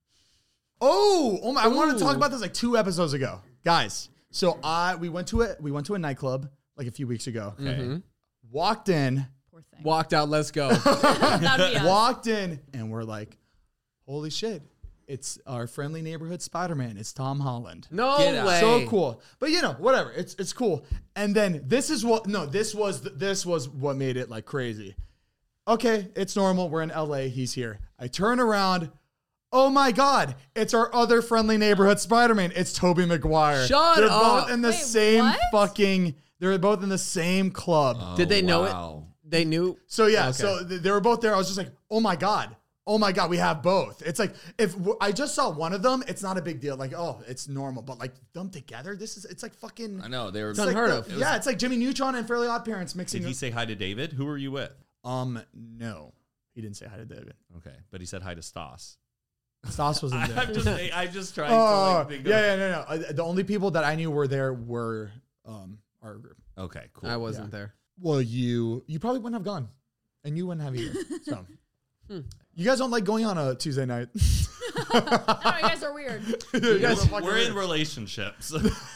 Oh, oh my! I wanted to talk Ooh. about this like two episodes ago, guys. So I we went to it. We went to a nightclub like a few weeks ago. Okay. Walked in, Poor thing. Walked out. Let's go. That'd be us. walked in, and we're like, "Holy shit! It's our friendly neighborhood Spider-Man. It's Tom Holland." No Get out. way. So cool. But you know, whatever. It's it's cool. And then this is what no, this was th- this was what made it like crazy. Okay, it's normal. We're in L A. He's here. I turn around. Oh my God! It's our other friendly neighborhood Spider-Man. It's Tobey Maguire. Shut They're up. both in the Wait, same what? fucking. They're both in the same club. Did they know it? wow. They knew. So yeah, Okay. so th- they were both there. I was just like, oh my God. Oh my God, we have both. It's like, if w- I just saw one of them, it's not a big deal. Like, oh, it's normal. But like them together, this is, it's like fucking. I know. They were. It's like unheard the- of. It Yeah, it's like Jimmy Neutron and Fairly Odd Parents mixing. Did he say hi to David? Who were you with? Um, no, he didn't say hi to David. Okay, but he said hi to Stas. Stas wasn't there. I'm just, I'm just trying Oh, to like think yeah, of. yeah, no, no. Uh, The only people that I knew were there were um our group. Okay, cool. I wasn't there. Well, you you probably wouldn't have gone, and you wouldn't have either. So, Hmm. you guys don't like going on a Tuesday night. No, you guys are weird. You guys are We're, fucking we're in weird. relationships.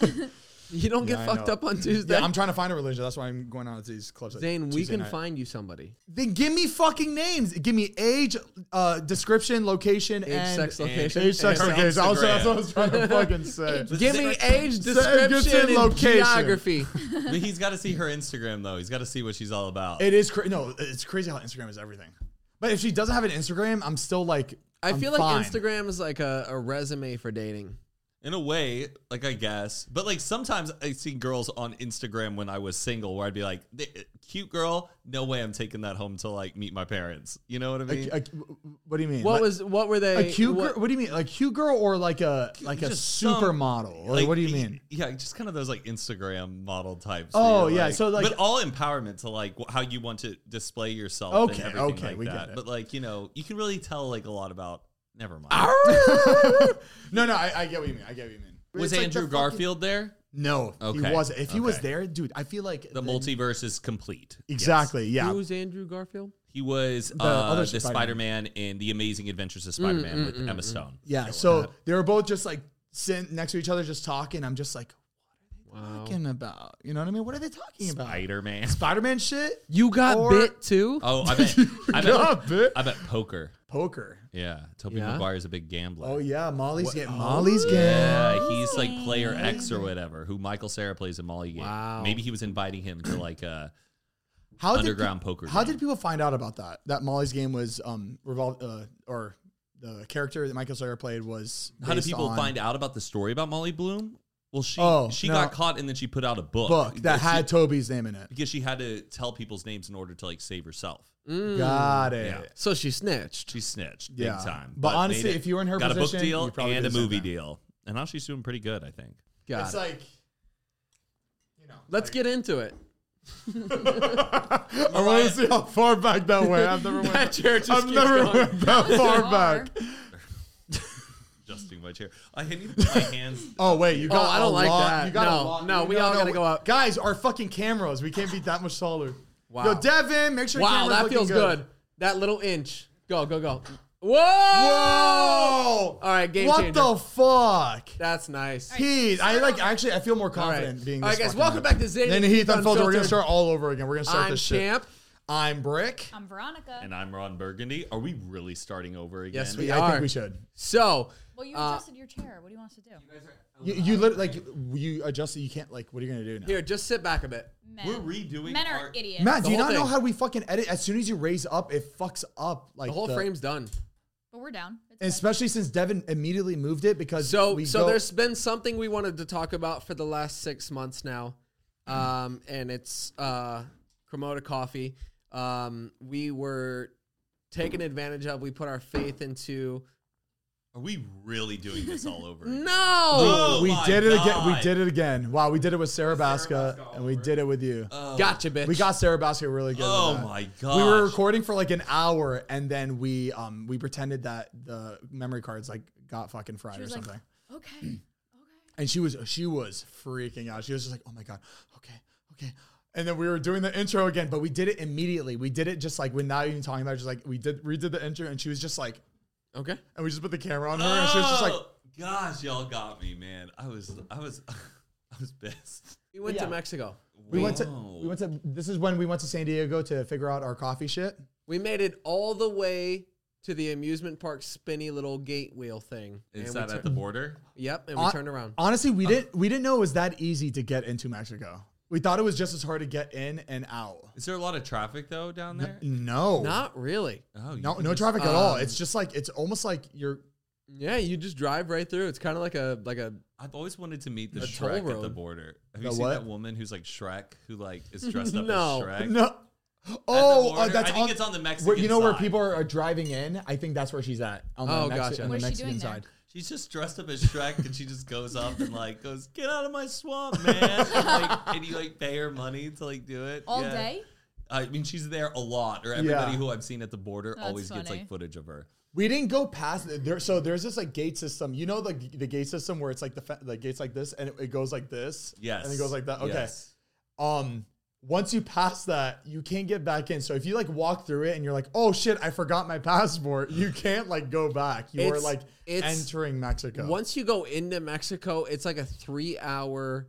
You don't Yeah, get I fucked know. up on Tuesday. Yeah, I'm trying to find a religion. That's why I'm going on to these clubs. like Zane, we Tuesday can night. find you somebody. Then give me fucking names. Give me age, uh, description, location, Age, and sex, location. age, sex, and location. Also, that's what I was trying to Instagram. fucking say. Give me age, Say- description, and location. geography. But he's got to see her Instagram though. He's got to see what she's all about. It is crazy. No, it's crazy how Instagram is everything. But if she doesn't have an Instagram, I'm still like, I I'm feel like fine. Instagram is like a, a resume for dating. In a way, like I guess, but like sometimes I see girls on Instagram when I was single where I'd be like, cute girl, no way I'm taking that home to like meet my parents. You know what I mean? A- a- what do you mean? What Like, was what were they? a cute what- girl? What do you mean? Like cute girl or like a like a Just some- supermodel? Or Like, what do you mean? Yeah, just kind of those like Instagram model types. Oh, where you're yeah, so, like- but all empowerment to like wh- how you want to display yourself. Okay, and everything okay, like we that. get it. But like you know, you can really tell like a lot about. Never mind. No, no, I, I get what you mean. I get what you mean. Was It's like Andrew the fucking- Garfield there? No, Okay, he wasn't. If he was okay. there, dude, I feel like The multiverse is complete. Exactly. Yeah. Who's Andrew Garfield? He was The uh, other the Spider-Man. Spider-Man in The Amazing Adventures of Spider-Man mm, with mm, Emma mm. Stone. Yeah. So they were both just like sitting next to each other, just talking. I'm just like, Wow. talking about? You know what I mean? What are they talking about? Spider-Man. Spider-Man shit? You got Or- bit too? Oh, I bet. I Yeah, bet. bit. I bet poker. Poker. Yeah, Tobey Yeah? Maguire's a big gambler. Oh yeah, Molly's getting Molly's getting. Yeah, he's like player X or whatever, who Michael Cera plays in Molly game. Wow. Maybe he was inviting him to like a How did underground pe- poker. How game. did people find out about that? That Molly's game was um revolved uh, or the character that Michael Cera played was. How did based people on find out about the story about Molly Bloom? Well, she Oh, she no. got caught and then she put out a book. book that She- had Toby's name in it? because she had to tell people's names in order to like save herself. Mm. Got it. Yeah. So she snitched. She snitched big Yeah. time. But made honestly, it- if you were in her got position, a book you deal probably and a did the same movie thing. deal, and now she's doing pretty good, I think. Got It's it. like, you know. Let's get into it. I want to see how far back that went. I've never went. That chair just I've keeps never going. went that was far far. back. Adjusting my chair. I need to put my hands. Oh wait, you got. I don't a like lot- that. You got a No, lot- no, we all gotta go up. Guys, our fucking cameras. We can't be that much taller. Wow. Yo, Devin, make sure. your Wow, camera's that looking feels good. That little inch. Go, go, go. Whoa! Whoa! All right, game what changer. the fuck? That's nice. Heath, I like actually. I feel more All right, confident being. all This right, guys. fucking Welcome hype. back to Zane. Then Heath Unfiltered. We're gonna Unfiltered. start all over again. We're gonna start I'm this shit. Champ. I'm Brick. I'm Veronica. And I'm Ron Burgundy. Are we really starting over again? Yes, we I are. think we should. So, well, you uh, adjusted your chair. What do you want us to do? You, you lit, like you adjusted. You can't like. What are you gonna do now? here, just sit back a bit. Men. We're redoing Men are our idiots. Matt, do The you whole not know thing. how we fucking edit? As soon as you raise up, it fucks up. Like The whole frame's done. But we're down. It's And good. especially since Devin immediately moved it because So, we so go, there's been something we wanted to talk about for the last six months now, um, and it's uh, Cremota Coffee. Um, we were taken advantage of. We put our faith into. Are we really doing this all over? again? No, Oh we my did it again. We God. did it again. Wow, we did it with Sarah Basca, and we did it with you. Oh, gotcha, bitch. we got Sarah Basca really good. Oh with that. my We were gosh. recording for like an hour, and then we um we pretended that the memory cards like got fucking fried She or was like, something. okay, okay. And she was she was freaking out. She was just like, "Oh my god, okay, okay." And then we were doing the intro again, but we did it immediately. We did it just like without even talking about it. Just like we did redid the intro, and she was just like, okay. and we just put the camera on her, and she was just like, Oh, gosh, y'all got me, man. I was, I was, I was pissed. We went Yeah. to Mexico. "We went to Whoa. we went to this is when we went to San Diego to figure out our coffee shit." We made it all the way to the amusement park spinny little gate wheel thing. Is And that we at tur- the border? Yep, and we Hon- turned around. Honestly, we didn't we didn't know it was that easy to get into Mexico. We thought it was just as hard to get in and out. Is there a lot of traffic though down there? No, Not really. Oh, you no, can no just- traffic at all. um, It's just like it's almost like you're. Yeah, you just drive right through. It's kind of like a like a I've always wanted to meet the A toll Shrek at the road. border. Have The you seen what? that woman who's like Shrek, who like is dressed up No. as Shrek? No. Oh, uh, border? that's I think on, it's on the where, Mexican you know where side. people are, are driving in. I think that's where she's at. On the Oh, Mexi- gotcha. on the What's she Mexican doing there? side. She's just dressed up as Shrek, and she just goes up and like goes, "Get out of my swamp, man!" and, like, and you like pay her money to like do it All Yeah. day? I mean, she's there a lot, or everybody Yeah. who I've seen at the border That's always gets funny. like footage of her. We didn't go past there. So there's this like gate system. You know the the gate system where it's like the fe- the gates like this and it, it goes like this. Yes, And it goes like that. Okay. Yes. Um. Once you pass that, you can't get back in. So if you like walk through it and you're like, "Oh shit, I forgot my passport," you can't like go back. You are It's- like it's- entering Mexico. Once you go into Mexico, it's like a three hour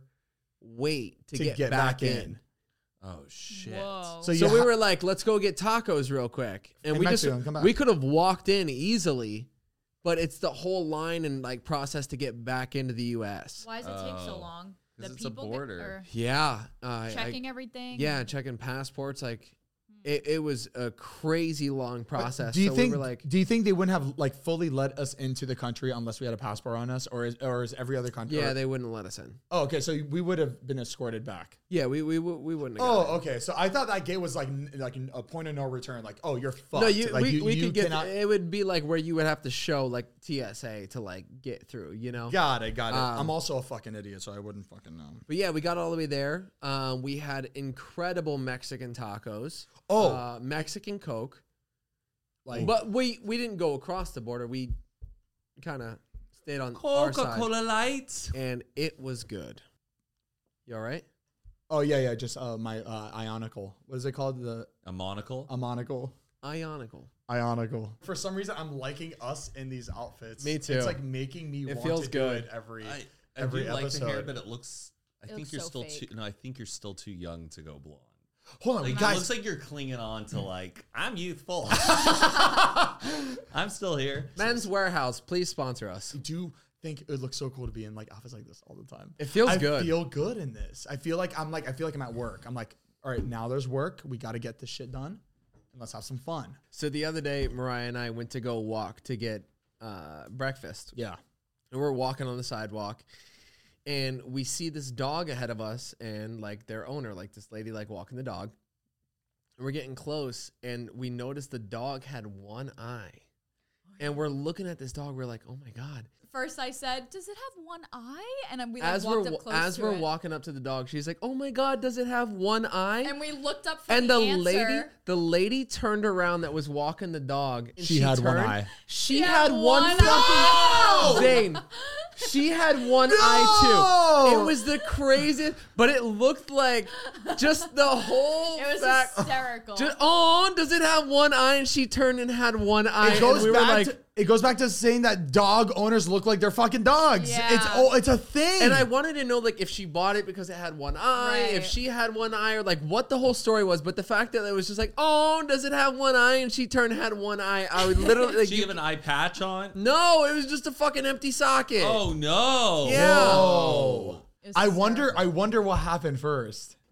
wait to, to get, get, back, back, in. in. Oh shit! Whoa. So, So you we ha- were like, let's go get tacos real quick. And In we Mexico, and just come back. we could have walked in easily, but it's the whole line and like process to get back into the U S. Why does it take so Oh, long? 'cause The it's a people border. Get, or Yeah. Uh, I- checking everything? yeah, checking passports. Like it, it was a crazy long process. Do you so think? we were like, do you think they wouldn't have like fully let us into the country unless we had a passport on us, or is or is every other country? yeah, or- they wouldn't let us in. oh, okay. So we would have been escorted back. Yeah, we we we we wouldn't have Oh, got in. okay. So I thought that gate was like n- like a point of no return. Like, oh, you're fucked. No, you like, we, you, we you could get cannot- it would be like where you would have to show like T S A to like get through, you know? Got it. Got it. Um, I'm also a fucking idiot, so I wouldn't fucking know. But yeah, we got all the way there. Um, we had incredible Mexican tacos. Oh. uh, Mexican Coke. Like, But we we didn't go across the border. We kind of stayed on our Coca side, Cola Light. and it was good. You all right? oh yeah, yeah. Just uh, my uh, ionical. What is it called? The A monocle. a monocle. Ionical. Ionical. For some reason, I'm liking us in these outfits. Me too. It's like making me It want feels to do good. it every I, I every do like episode. the hair, but it looks. I It think looks you're so still fake. too. No, I think you're still too young to go blonde. Hold on, Like, it guys. looks like you're clinging on to like I'm youthful. I'm still here. Men's Warehouse, please sponsor us. I do think it would look so cool to be in like outfits like this all the time. It feels I good. feel good in this. I feel like I'm like I feel like I'm at work. I'm like, all right, now there's work. We got to get this shit done, and let's have some fun. So the other day, Mariah and I went to go walk to get uh, breakfast. Yeah. And we're walking on the sidewalk, and we see this dog ahead of us, and like their owner, like this lady, like walking the dog. And we're getting close, and we noticed the dog had one eye. And we're looking at this dog. We're like, oh my god. First, I said, "Does it have one eye?" And then we like As walked we're up close as to we're it. walking up to the dog, she's like, oh my god, does it have one eye? and we looked up for And the, the answer. lady, the lady turned around that was walking the dog. And She had one turned- eye. She, She had, had one one fucking eye. Zane. She had one eye too. It was the craziest, but it looked like just the whole It was fact. hysterical. Just, oh, does it have one eye? And she turned and had one eye. It goes and we were back. like, to, it goes back to saying that dog owners look like they're fucking dogs. Yeah. It's oh, it's a thing. and I wanted to know like if she bought it because it had one eye, Right. if she had one eye, or like what the whole story was. But the fact that it was just like, oh, does it have one eye? And she turned and had one eye. I would literally like, Do you have an eye patch on? no, it was just a fucking empty socket. Oh no! Yeah. Whoa. It was I wonder. hysterical. I wonder what happened first.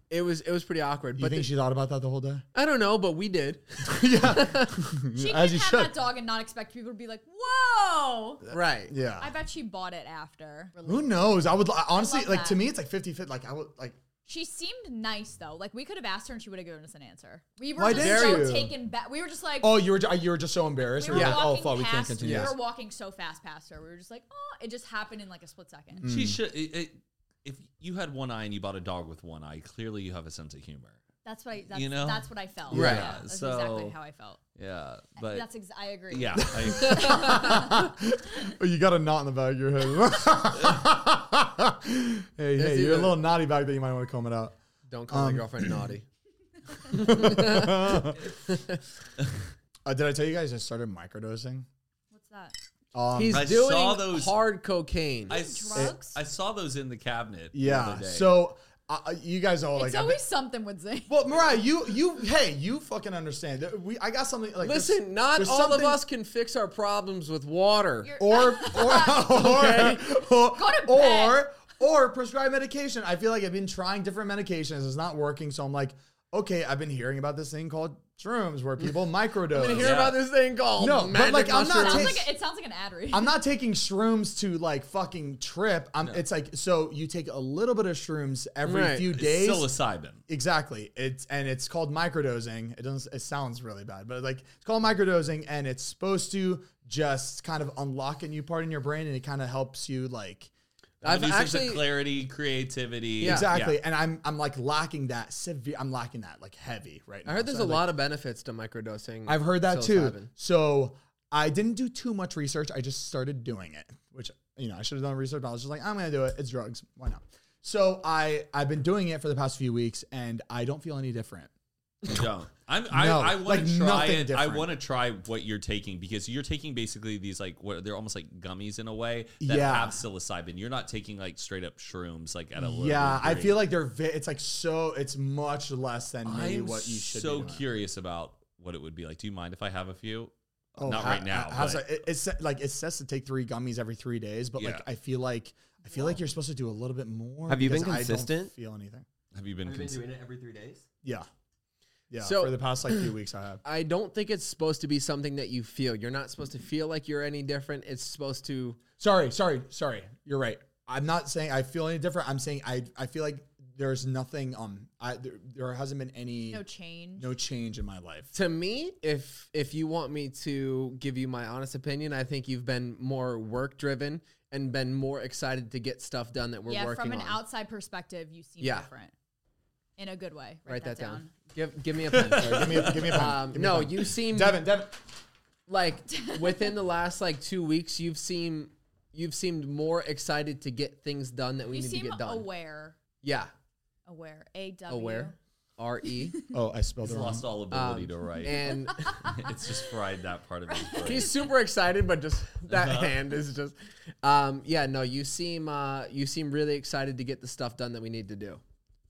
It was it was pretty awkward. You But think the- she thought about that the whole day? I don't know, but we did. Yeah. She As can you have should. that dog and not expect people to be like, "Whoa!" Right. Yeah. I bet she bought it after. Who knows? I would I, honestly love like to that. me it's like fifty fifty. Like I would like She seemed nice though. Like we could have asked her and she would have given us an answer. We were Why just didn't so you? taken back. We were just like, oh you were ju- you were just so embarrassed. we You were were like, oh walking fuck, we can't past. continue. We this. were walking so fast past her. We were just like, oh, it just happened in like a split second. Mm. She should. It, it, if you had one eye and you bought a dog with one eye, clearly you have a sense of humor. That's what I. That's, You know? that's what I felt. Right. Yeah, that's So- exactly how I felt. Yeah, but That's. Ex- I agree. yeah, I, Oh, you got a knot in the back of your head. hey, hey, you're a either- little naughty back there. You might want to comb it out. Don't call my girlfriend naughty. Uh, did I tell you guys I started microdosing? What's that? Um, He's I doing saw those- hard cocaine. I, Drugs? I saw those in the cabinet. the yeah. other day. So uh, you guys all like. It's I've always been- something with Zane. well, Mariah, you you hey, you fucking understand. There- We I got something like. there's- Listen, not there's all of something- us can fix our problems with water. You're- or or Okay. or, Go to or bed. or prescribe medication. I feel like I've been trying different medications. It's not working, so I'm like, okay, I've been hearing about this thing called shrooms where people microdose. I'm gonna hear Yeah. about this thing called No, but, magic like, I'm not mushrooms. Sounds ta- like a, it sounds like an ad read. I'm not taking shrooms to like fucking trip. I'm. It's like so you take a little bit of shrooms every Right. few It's days. psilocybin. Exactly. It's and it's called microdosing. It doesn't. It sounds really bad, but like it's called microdosing, and it's supposed to just kind of unlock a new part in your brain, and it kind of helps you like. I've Produces actually the clarity, creativity. Yeah. Exactly, Yeah. and I'm I'm like lacking that severe. I'm lacking that like heavy right now. I heard there's So, a like, lot of benefits to microdosing. I've heard that too. psilocybin. So I didn't do too much research. I just started doing it, which you know I should have done research. But I was just like, I'm gonna do it. It's drugs. Why not? So I I've been doing it for the past few weeks, and I don't feel any different. Don't. I'm, I, No, I want like to try nothing it. I different. want to try what you're taking because you're taking basically these like what they're almost like gummies in a way that Yeah. have psilocybin. You're not taking like straight up shrooms like at a low Yeah, I degree. feel like they're. Vi- it's like so. It's much less than maybe I'm what you should. so be doing. curious about what it would be like. Do you mind if I have a few? Oh, not ha- right now. ha- how's but- that- it, it's like it says to take three gummies every three days, but Yeah. like I feel like I feel like you're supposed to do a little bit more. Have you been because I don't consistent? feel anything? have you been? Have you been Cons- doing it every three days? Yeah, yeah. So- for the past like few weeks, I have. I don't think it's supposed to be something that you feel. You're not supposed to feel like you're any different. It's supposed to. Sorry, sorry, sorry. You're right. I'm not saying I feel any different. I'm saying I I feel like there's nothing. Um, I there, there hasn't been any no change. no change in my life. To me, if if you want me to give you my honest opinion, I think you've been more work driven and been more excited to get stuff done that we're yeah, working from an on. outside perspective, you seem Yeah. different. In a good way. Write, Write that down. Give give me a pen. Give me a, give me a pen. Um, Give me a no, pen. you seem Devin, Devin. like within the last like two weeks, you've seemed you've seemed more excited to get things done that we You need to seem get done. aware. Yeah, Aware. A W. aware. R E. Oh, I spelled He's it wrong. lost all ability Um, to write. And it's just fried that part of his brain. he's super excited, but just that hand is just. Um, yeah, no, you seem uh, you seem really excited to get the stuff done that we need to do.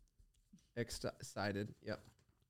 Ex- excited. Yep.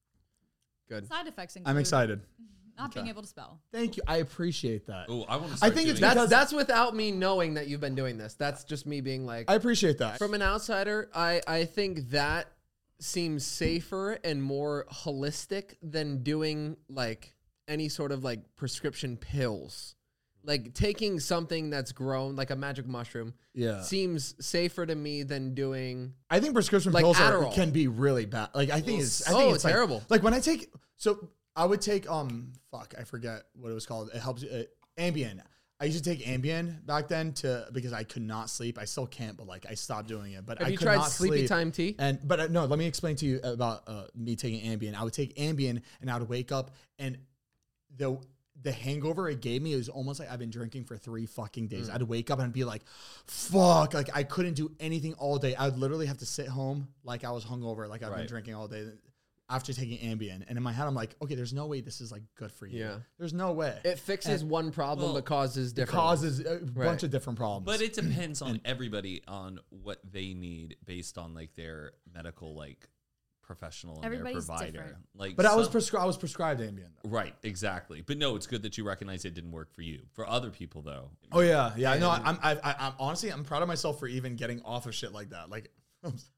Good. Side effects include I'm excited. not being able to spell. Thank you. I appreciate that. Oh, I want to. I Start think it's doing because- That's that's without me knowing that you've been doing this. That's just me being like. I appreciate that. From an outsider, I, I think that seems safer and more holistic than doing like any sort of like prescription pills. Like taking something that's grown, like a magic mushroom, Yeah. seems safer to me than doing. I think prescription Like pills are, Adderall. can be really bad. Like I think it's I Oh, think it's like- terrible. Like, when I take so I would take um fuck I forget what it was called. It helps uh, Ambien. I used to take Ambien back then to because I could not sleep. I still can't, but like I stopped doing it. But Have I you could tried not Sleepy sleep. Time tea? And but uh, no, let me explain to you about uh, me taking Ambien. I would take Ambien and I would wake up and the the hangover it gave me is almost like I've been drinking for three fucking days. I'd wake up and be like, fuck, like I couldn't do anything all day. I'd literally have to sit home like I was hungover, like I've been Right. drinking all day after taking Ambien. And in my head, I'm like, okay, there's no way this is like good for you. Yeah. There's no way. It fixes one problem well, but causes It different. causes a Right. bunch of different problems. But it depends on everybody on what they need based on like their medical like professional and Everybody's their provider. different. Like, But I was some- prescri- I was prescribed Ambien though. right, exactly. But no, it's good that you recognize it didn't work for you. For other people, though. Oh yeah, yeah. No, I'm I, I, I'm honestly I'm proud of myself for even getting off of shit like that. Like, I'm sorry.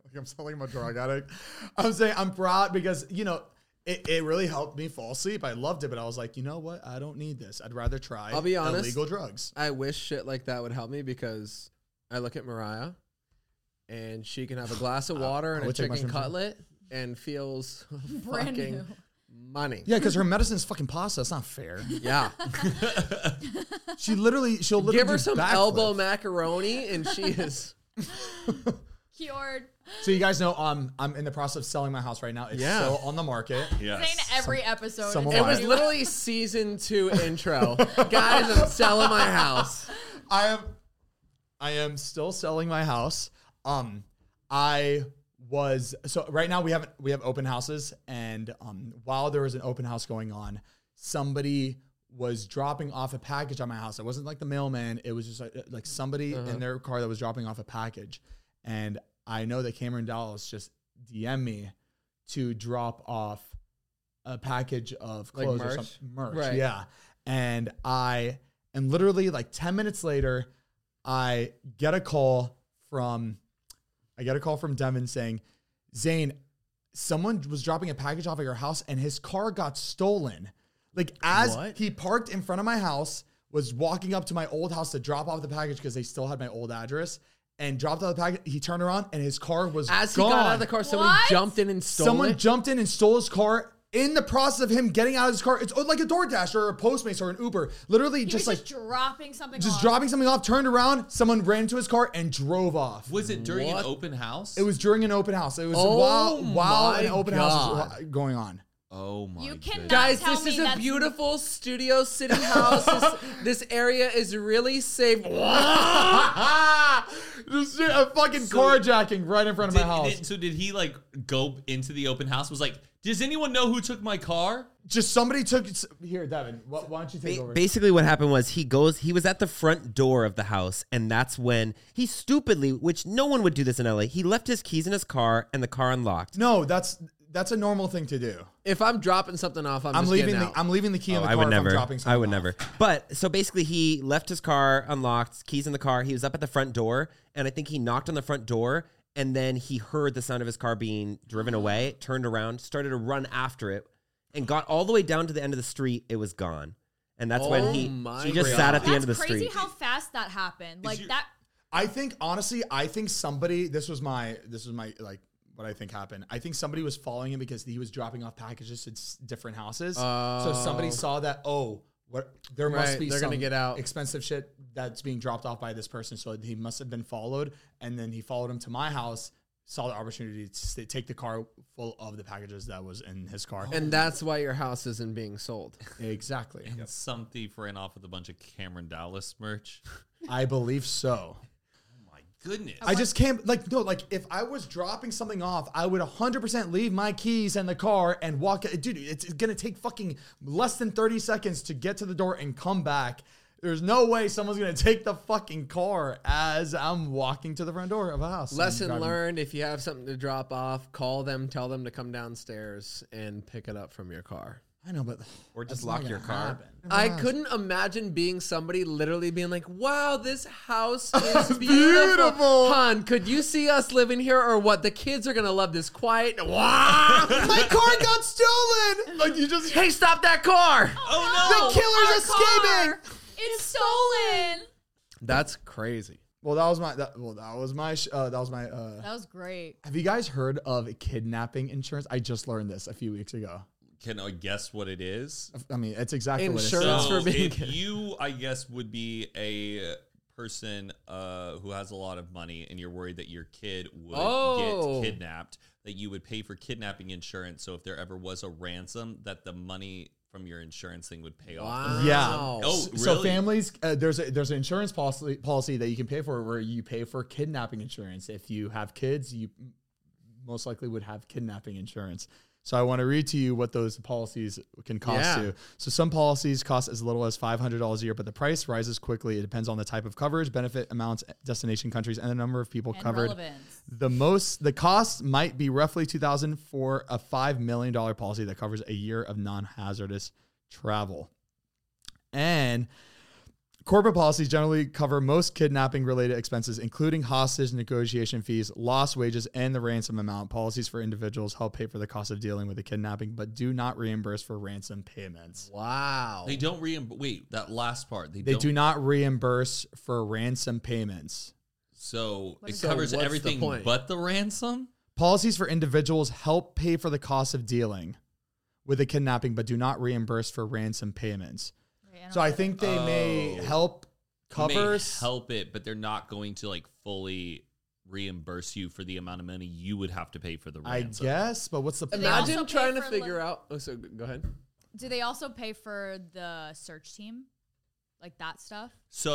I'm selling my drug addict. I'm saying I'm proud because, you know, it, it really helped me fall asleep. I loved it, but I was like, you know what? I don't need this. I'd rather try I'll be honest, illegal drugs. I wish shit like that would help me because I look at Mariah and she can have a glass of water and a chicken cutlet and feels Brand fucking new. money. Yeah, because her medicine is fucking pasta. It's not fair. Yeah. She literally, she'll literally Give her do some backflips. elbow macaroni and she is... Cured. So you guys know um, I'm in the process of selling my house right now. It's Yeah. still on the market. Yes. Saying every episode. some is of It my- was literally season two intro. Guys, I'm selling my house. I am I am still selling my house. Um I was so right now we have we have open houses, and um while there was an open house going on, somebody was dropping off a package on my house. It wasn't like the mailman, it was just like, like somebody Uh-huh. in their car that was dropping off a package. And I know that Cameron Dallas just D M'd me to drop off a package of Like clothes or merch? something. Merch, Right. yeah. And I and literally like ten minutes later, I get a call from I get a call from Devin saying, Zane, someone was dropping a package off at your house and his car got stolen. Like as What? he parked in front of my house, was walking up to my old house to drop off the package because they still had my old address, and dropped off the package. He turned around and his car was As gone. he got out of the car, somebody What? jumped in and stole Someone it. jumped in and stole his car in the process of him getting out of his car. It's like a DoorDash or a Postmates or an Uber. Literally He just was like just dropping something just off. dropping something off, turned around, someone ran into his car and drove off. Was it during What? an open house? It was during an open house. It was Oh while while my an open house was God. going on. Oh my You goodness. cannot- Guys, tell this me is a that's- beautiful studio city house. this, this area is really safe. Just a fucking So- carjacking right in front of Did- my house. did- so did he like go into the open house? Was like, does anyone know who took my car? Just somebody took here, Devin. Why, why don't you take Ba- over? Basically, what happened was he goes. He was at the front door of the house, and that's when he stupidly, which no one would do this in L A, he left his keys in his car, and the car unlocked. No, that's that's a normal thing to do. If I'm dropping something off, I'm, I'm just leaving getting the out. I'm leaving the key in Oh, the I car would if I'm never. dropping something I would off. never. But so basically, he left his car unlocked, keys in the car. He was up at the front door, and I think he knocked on the front door, and then he heard the sound of his car being driven away. Turned around, started to run after it, and got all the way down to the end of the street. It was gone, and that's Oh when he my he just God. sat at the That's end of the crazy street. how fast that happened. Like you- that. I think honestly, I think somebody. This was my. This was my like. What I think happened. I think somebody was following him because he was dropping off packages to s- different houses. so somebody Oh. saw that. Oh, what? There must Right, be they're some gonna get out. expensive shit that's being dropped off by this person. So he must have been followed, and then he followed him to my house. Saw the opportunity to s- take the car full of the packages that was in his car. and that's why your house isn't being sold. exactly. And some thief ran off with a bunch of Cameron Dallas merch. I believe so. Oh my goodness. I just can't, like, no, like, if I was dropping something off, I would one hundred percent leave my keys in the car and walk. Dude, it's going to take fucking less than thirty seconds to get to the door and come back. There's no way someone's going to take the fucking car as I'm walking to the front door of a house. Lesson I'm driving- learned: if you have something to drop off, call them, tell them to come downstairs and pick it up from your car. I know, but. Or just that's lock not your gonna car. happen. I couldn't imagine being somebody literally being like, wow, this house is beautiful. Beautiful. Hon, could you see us living here or what? The kids are going to love this quiet. Wow. My car got stolen! Like, you just. Hey, stop that car. Oh, The killer's our car! escaping! It's stolen. That's crazy. Well, that was my. That, well, that was my. sh- Uh, that was my. Uh, That was great. have you guys heard of kidnapping insurance? I just learned this a few weeks ago. Can I guess what it is? I mean, it's exactly Insurance what it So says. for being if kid- you, I guess, would be a person uh, who has a lot of money and you're worried that your kid would Oh. get kidnapped, that you would pay for kidnapping insurance. So if there ever was a ransom, that the money from your insurance thing would pay off. Wow. Yeah. Oh, So really? families, uh, there's a there's an insurance policy policy that you can pay for where you pay for kidnapping insurance. If you have kids, you most likely would have kidnapping insurance. So I want to read to you what those policies can cost Yeah. you. So some policies cost as little as five hundred dollars a year, but the price rises quickly. It depends on the type of coverage, benefit amounts, destination countries, and the number of people And covered. relevance. The most, the cost might be roughly two thousand dollars for a five million dollars policy that covers a year of non-hazardous travel. And corporate policies generally cover most kidnapping-related expenses, including hostage negotiation fees, lost wages, and the ransom amount. Policies for individuals help pay for the cost of dealing with a kidnapping, but do not reimburse for ransom payments. Wow. They don't reimburse. Wait, that last part. They, They don't, do not reimburse for ransom payments. So What it is- covers So what's the everything point? but the ransom? Policies for individuals help pay for the cost of dealing with a kidnapping, but do not reimburse for ransom payments. Wait, don't So I get think they may Oh. help They cover. may help it, but they're not going to like fully reimburse you for the amount of money you would have to pay for the I ransom. guess, but what's the they point? also Imagine pay trying to for figure li- out. Oh, so go ahead. Do they also pay for the search team? Like that stuff?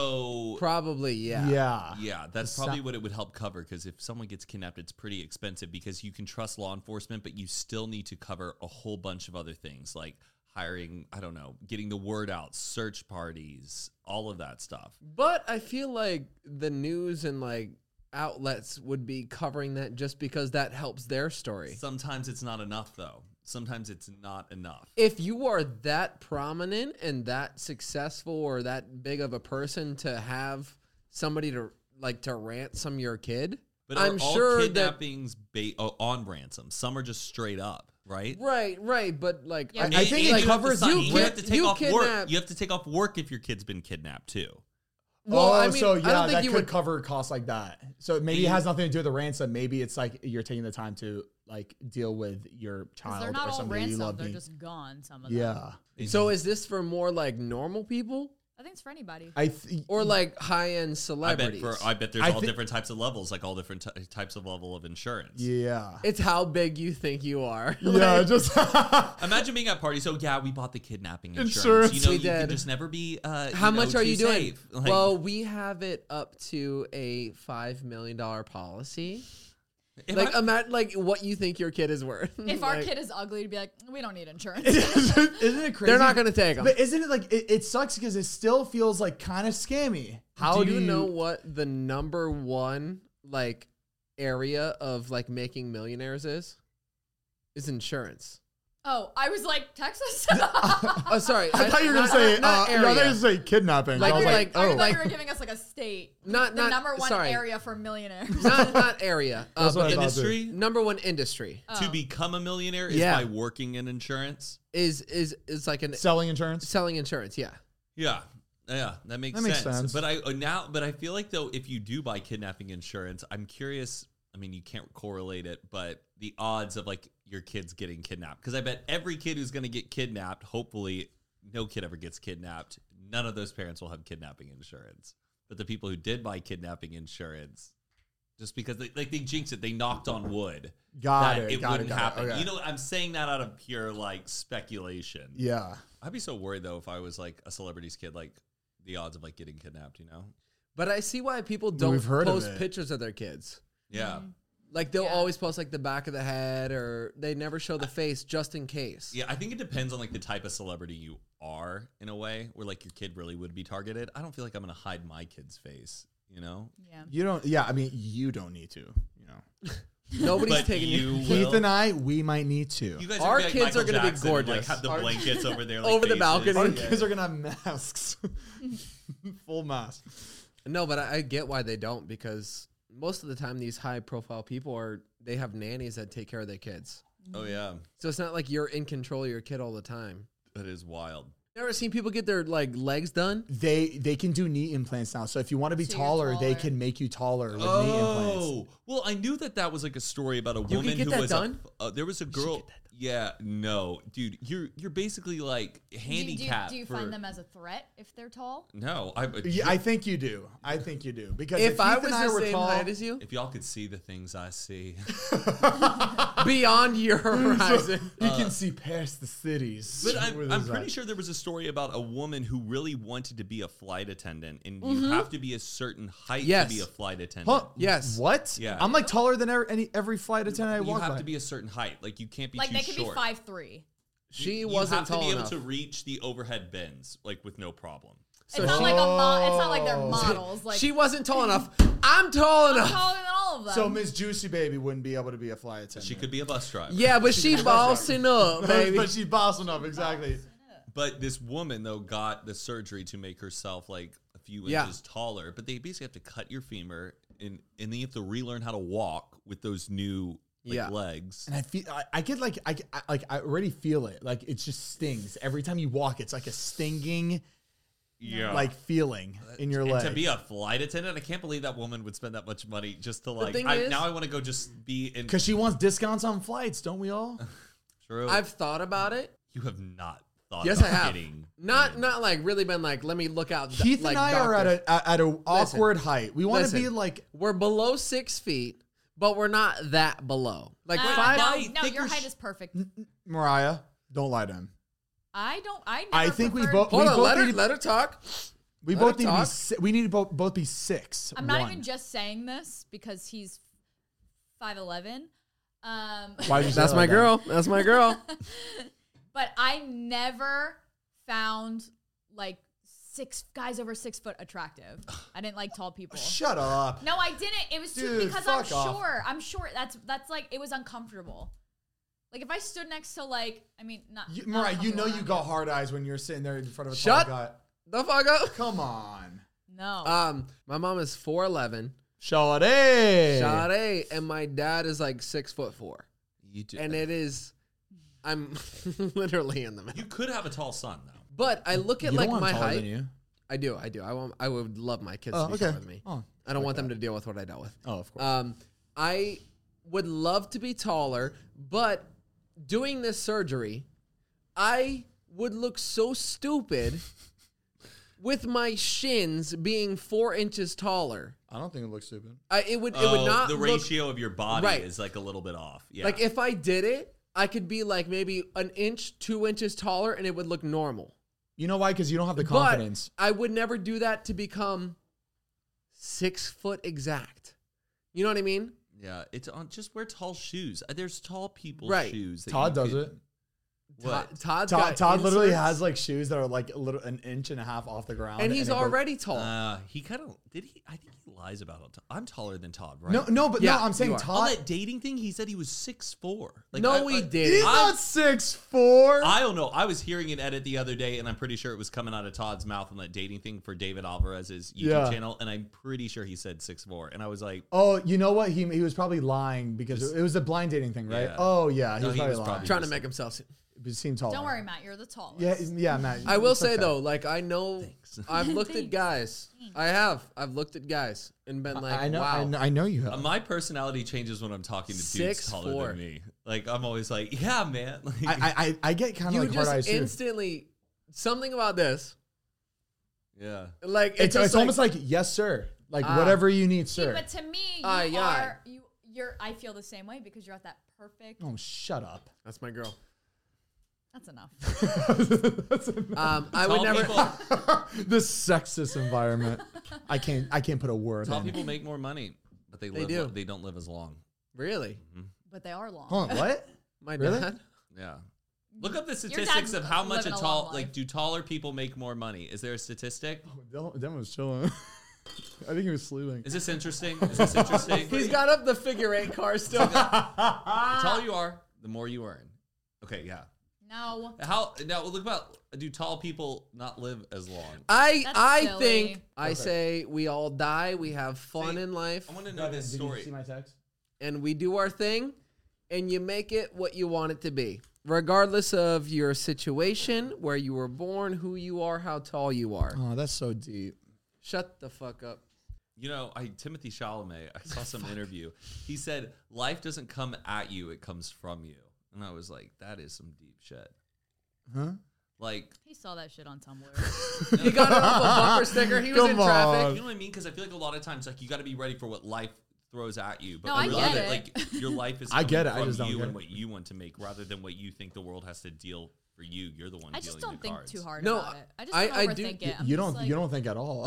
So Probably, yeah. Yeah. yeah, that's The probably sa- what it would help cover because if someone gets kidnapped, it's pretty expensive because you can trust law enforcement, but you still need to cover a whole bunch of other things like hiring, I don't know, getting the word out, search parties, all of that stuff. But I feel like the news and like outlets would be covering that just because that helps their story. Sometimes it's not enough though. Sometimes it's not enough. If you are that prominent and that successful or that big of a person to have somebody to like to ransom your kid, But are I'm all sure that kidnappings ba- oh, on ransom? Some are just straight up, right? right, right, but like Yeah, I, but I And- think And it you have to covers sign- you. You kid- have to take you off kidnap. work. You have to take off work if your kid's been kidnapped too. Well, oh, I mean, so I yeah, don't think that you could would cover costs like that. So maybe You- it has nothing to do with the ransom. Maybe it's like you're taking the time to like deal with your Because child they're not or all somebody you ransomed. love. They're being- just gone, some of them. yeah, So is this for more like normal people I think it's for anybody. I th- or like high end I bet celebrities? for I bet there's I all thi- different types of levels, like all different ty- types of level of insurance. yeah, It's how big you think you are. yeah. Like, Just Imagine being at parties. So yeah, we bought the kidnapping insurance. Insurance. You know, We you did. can just never be. Uh, how you much know, are too you doing? safe. Like, Well, we have it up to a five million dollar policy. if Like, I- imagine like what you think your kid is worth. If our Like, kid is ugly, to be like, we don't need insurance. isn't it crazy? they're not going to take them. But isn't it like it, it sucks because it still feels like kind of scammy? How do you know what the number one like area of like making millionaires is? Is insurance. Oh, I was like, Texas? Oh, sorry. I thought you were gonna not- say. not, not uh, yeah, I thought you were area. gonna say kidnapping. Like- I was I like, like- I oh, thought you were giving us like a state. Not- the not- number one sorry. area for millionaires. not not area. Uh, That's what but I thought too. industry number one industry Oh. to become a millionaire is Yeah. by working in insurance. is is is like an selling insurance. selling insurance. Yeah. Yeah. Yeah, that makes, That makes sense. sense. But I uh, now, but I feel like though, if you do buy kidnapping insurance, I'm curious. I mean, you can't correlate it, but the odds of like your kids getting kidnapped, because I bet every kid who's going to get kidnapped, hopefully, no kid ever gets kidnapped. None of those parents will have kidnapping insurance. But the people who did buy kidnapping insurance, just because they like they jinxed it, they knocked on wood. Got that it, it got it, wouldn't got it, happen. okay. You know, I'm saying that out of pure like speculation. Yeah. I'd be so worried though if I was like a celebrity's kid, like the odds of like getting kidnapped, you know? But I see why people don't We've heard of post it. pictures of their kids. Yeah. Like they'll Yeah. always post like the back of the head, or they never show the face just in case. Yeah, I think it depends on like the type of celebrity you are in a way where like your kid really would be targeted. I don't feel like I'm going to hide my kid's face, you know? Yeah. You don't. Yeah. I mean, you don't need to. You know. Nobody's But taking you you. Heath will. and I, we might need to. You guys Our are gonna be kids like are Michael gonna be Jackson and, like gorgeous. have the Our- blankets over there like Over the faces. balcony. Our Yeah. kids are gonna have masks. Full mask. No, but I, I get why they don't, because most of the time these high profile people are they have nannies that take care of their kids. Oh yeah. So it's not like you're in control of your kid all the time. That is wild. Never seen people get their like legs done? They they can do knee implants now. So if you want to be So you're taller, they taller. can make you taller with knee implants. Oh, well, I knew that that was like a story about a You woman could get who that was done? A, uh, there was a girl. Yeah, no, dude, you're you're basically like Do, do, handicapped. do you for, find them as a threat if they're tall? No, I. Yeah, I think you do. I think you do because If I Heath was and I the were same tall, height as you, if y'all could see the things I see, beyond your horizon. he can see past the cities. but I'm, with I'm his pretty eyes. sure there was a story about a woman who really wanted to be a flight attendant, and Mm-hmm. you have to be a certain height Yes. to be a flight attendant. Huh? Yes. What? Yeah. I'm like taller than every, any every flight attendant I You walk have by. to be a certain height. Like you can't be Like too they could short. be five three. She you wasn't have tall to be enough. able to reach the overhead bins like with no problem. It's not like a mo- It's not like they're Oh. models. Like she wasn't tall enough. I'm tall I'm enough. taller than all of them. So Miss Juicy Baby wouldn't be able to be a flight attendant. She could be a bus driver. Yeah, but she bossing up, baby. but she's bossing up exactly. But this woman though got the surgery to make herself like few Yeah. inches taller, but they basically have to cut your femur and and then you have to relearn how to walk with those new like, Yeah. legs. And I feel I, I get like I, I like I already feel it. Like it just stings every time you walk. It's like a stinging, Yeah. like feeling in your And leg. to be a flight attendant, I can't believe that woman would spend that much money just to like. thing I, is- now I want to go just be in. Because she wants discounts on flights, don't we all? True. I've thought about it. you have not thought. Yes, I about have. getting Not women. not like really been like, let me look out. Keith like and I are at doctors. a at a awkward height. We want to Listen. be like We're below six feet, but we're not that below. Like Uh, five. no, five no, thicker your height sh- is perfect. Mariah. Don't lie to him. I don't. I never I think we preferred- both- Hold we on, both let her need- let her talk. We Let both her need to be. talk. Si- we need to both both be six. I'm not one. even just saying this because he's five eleven. Um, Why'd you say That's it my like that? girl. That's my girl. but I never found like six guys over six foot attractive. I didn't like tall people. Shut up. No, I didn't. It was too Dude, because I'm fuck off. short. I'm short. That's that's like it was uncomfortable. Like if I stood next to like, I mean, not. You, not Mariah, you know uncomfortable, you not- got hard eyes when you're sitting there in front of a Shut tall guy. the fuck up. Come on. No. Um, my mom is four eleven. Sade. Sade, and my dad is like six foot four. You do. And it is, I'm literally in the middle. you could have a tall son though. But I look at You like don't want my taller height. than you. I do, I do. I want. I would love my kids Oh, to be okay. taller than me. Oh, I don't want them to deal with what I dealt with. Oh, of course. Um, I would love to be taller, but doing this surgery, I would look so stupid with my shins being four inches taller. I don't think it looks stupid. I, it would. It Oh, would not. the look- ratio of your body Right. is like a little bit off. Yeah. Like if I did it, I could be like maybe an inch, two inches taller, and it would look normal. You know why? Because you don't have the But confidence. I would never do that to become six foot exact. You know what I mean? yeah, it's on. Just wear tall shoes. Uh, There's tall people Right. shoes. That Todd you does could- it. What? Todd, Todd's Todd, got Todd literally inserts, has like shoes that are like a little an inch and a half off the ground, and he's it goes- already tall. Uh, he kind of did. He I think he lies about it. I'm taller than Todd, right? No, no, but Yeah, no. I'm saying you are. On Todd. that dating thing, he said he was six four. Like, no, I, we I- did. He's I'm- not six four. I don't know. I was hearing an edit the other day, and I'm pretty sure it was coming out of Todd's mouth on that dating thing for David Alvarez's YouTube Yeah. channel, and I'm pretty sure he said six four. And I was like, Oh, you know what? He he was probably lying because it was a blind dating thing, right? Yeah. Oh yeah, he No, was he probably was lying. probably- Trying to make himself. It seemed taller. Don't worry, Matt. You're the tallest. Yeah, yeah, Matt. I will it's say okay. though, like I know, Thanks. I've looked at Thanks. guys. I have. I've looked at guys and been like, I know, wow. I know, I know you uh, have. my personality changes when I'm talking to dudes Six taller four. than me. Like, I'm always like, yeah, man. Like, I, I I get kind You of like hard eyes just too. instantly something about this. yeah. Like It's it's, just it's almost like yes, sir. Like Ah. whatever you need, See, sir. but to me, you Ah, yeah. are you. You're. I feel the same way because you're at that perfect. Oh, shut up. that's my girl. That's enough. That's enough. Um, I Tall would never. people, This sexist environment. I can't I can't put a word tall in. people make more money, but they, They live. do. They don't live as long. Really, But they are long. Hold on, what? my Really? dad. Yeah. Look up the Your statistics dad's of how much a living a tall, long like, life. do taller people make more money? Is there a statistic? Devin was chilling. I think he was sleeping. Is this interesting? Is this interesting? He's got up the figure eight car still. The taller you are, the more you earn. Okay, yeah. No. How now? Look about. Do tall people not live as long? I That's I silly. think I say we all die. We have fun See, in life, I want to know this story. my text? and we do our thing, and you make it what you want it to be, regardless of your situation, where you were born, who you are, how tall you are. Oh, that's so deep. Shut the fuck up. You know, I Timothy Chalamet. I saw some interview. He said, "Life doesn't come at you; it comes from you." And I was like, "That is some deep shit." Huh? Like, He saw that shit on Tumblr. He got it off a bumper sticker. He was Come in traffic. on. you know what I mean? Because I feel like a lot of times, like, you got to be ready for what life throws at you. But No, I really, get that, it. like, your life is I coming get it, I from just don't you get and it. what you want to make, rather than what you think the world has to deal for you. You're the one. I just dealing don't the think cards. too hard No, about it. I just I- don't I overthink do- it. I'm You just don't like, you don't think at all.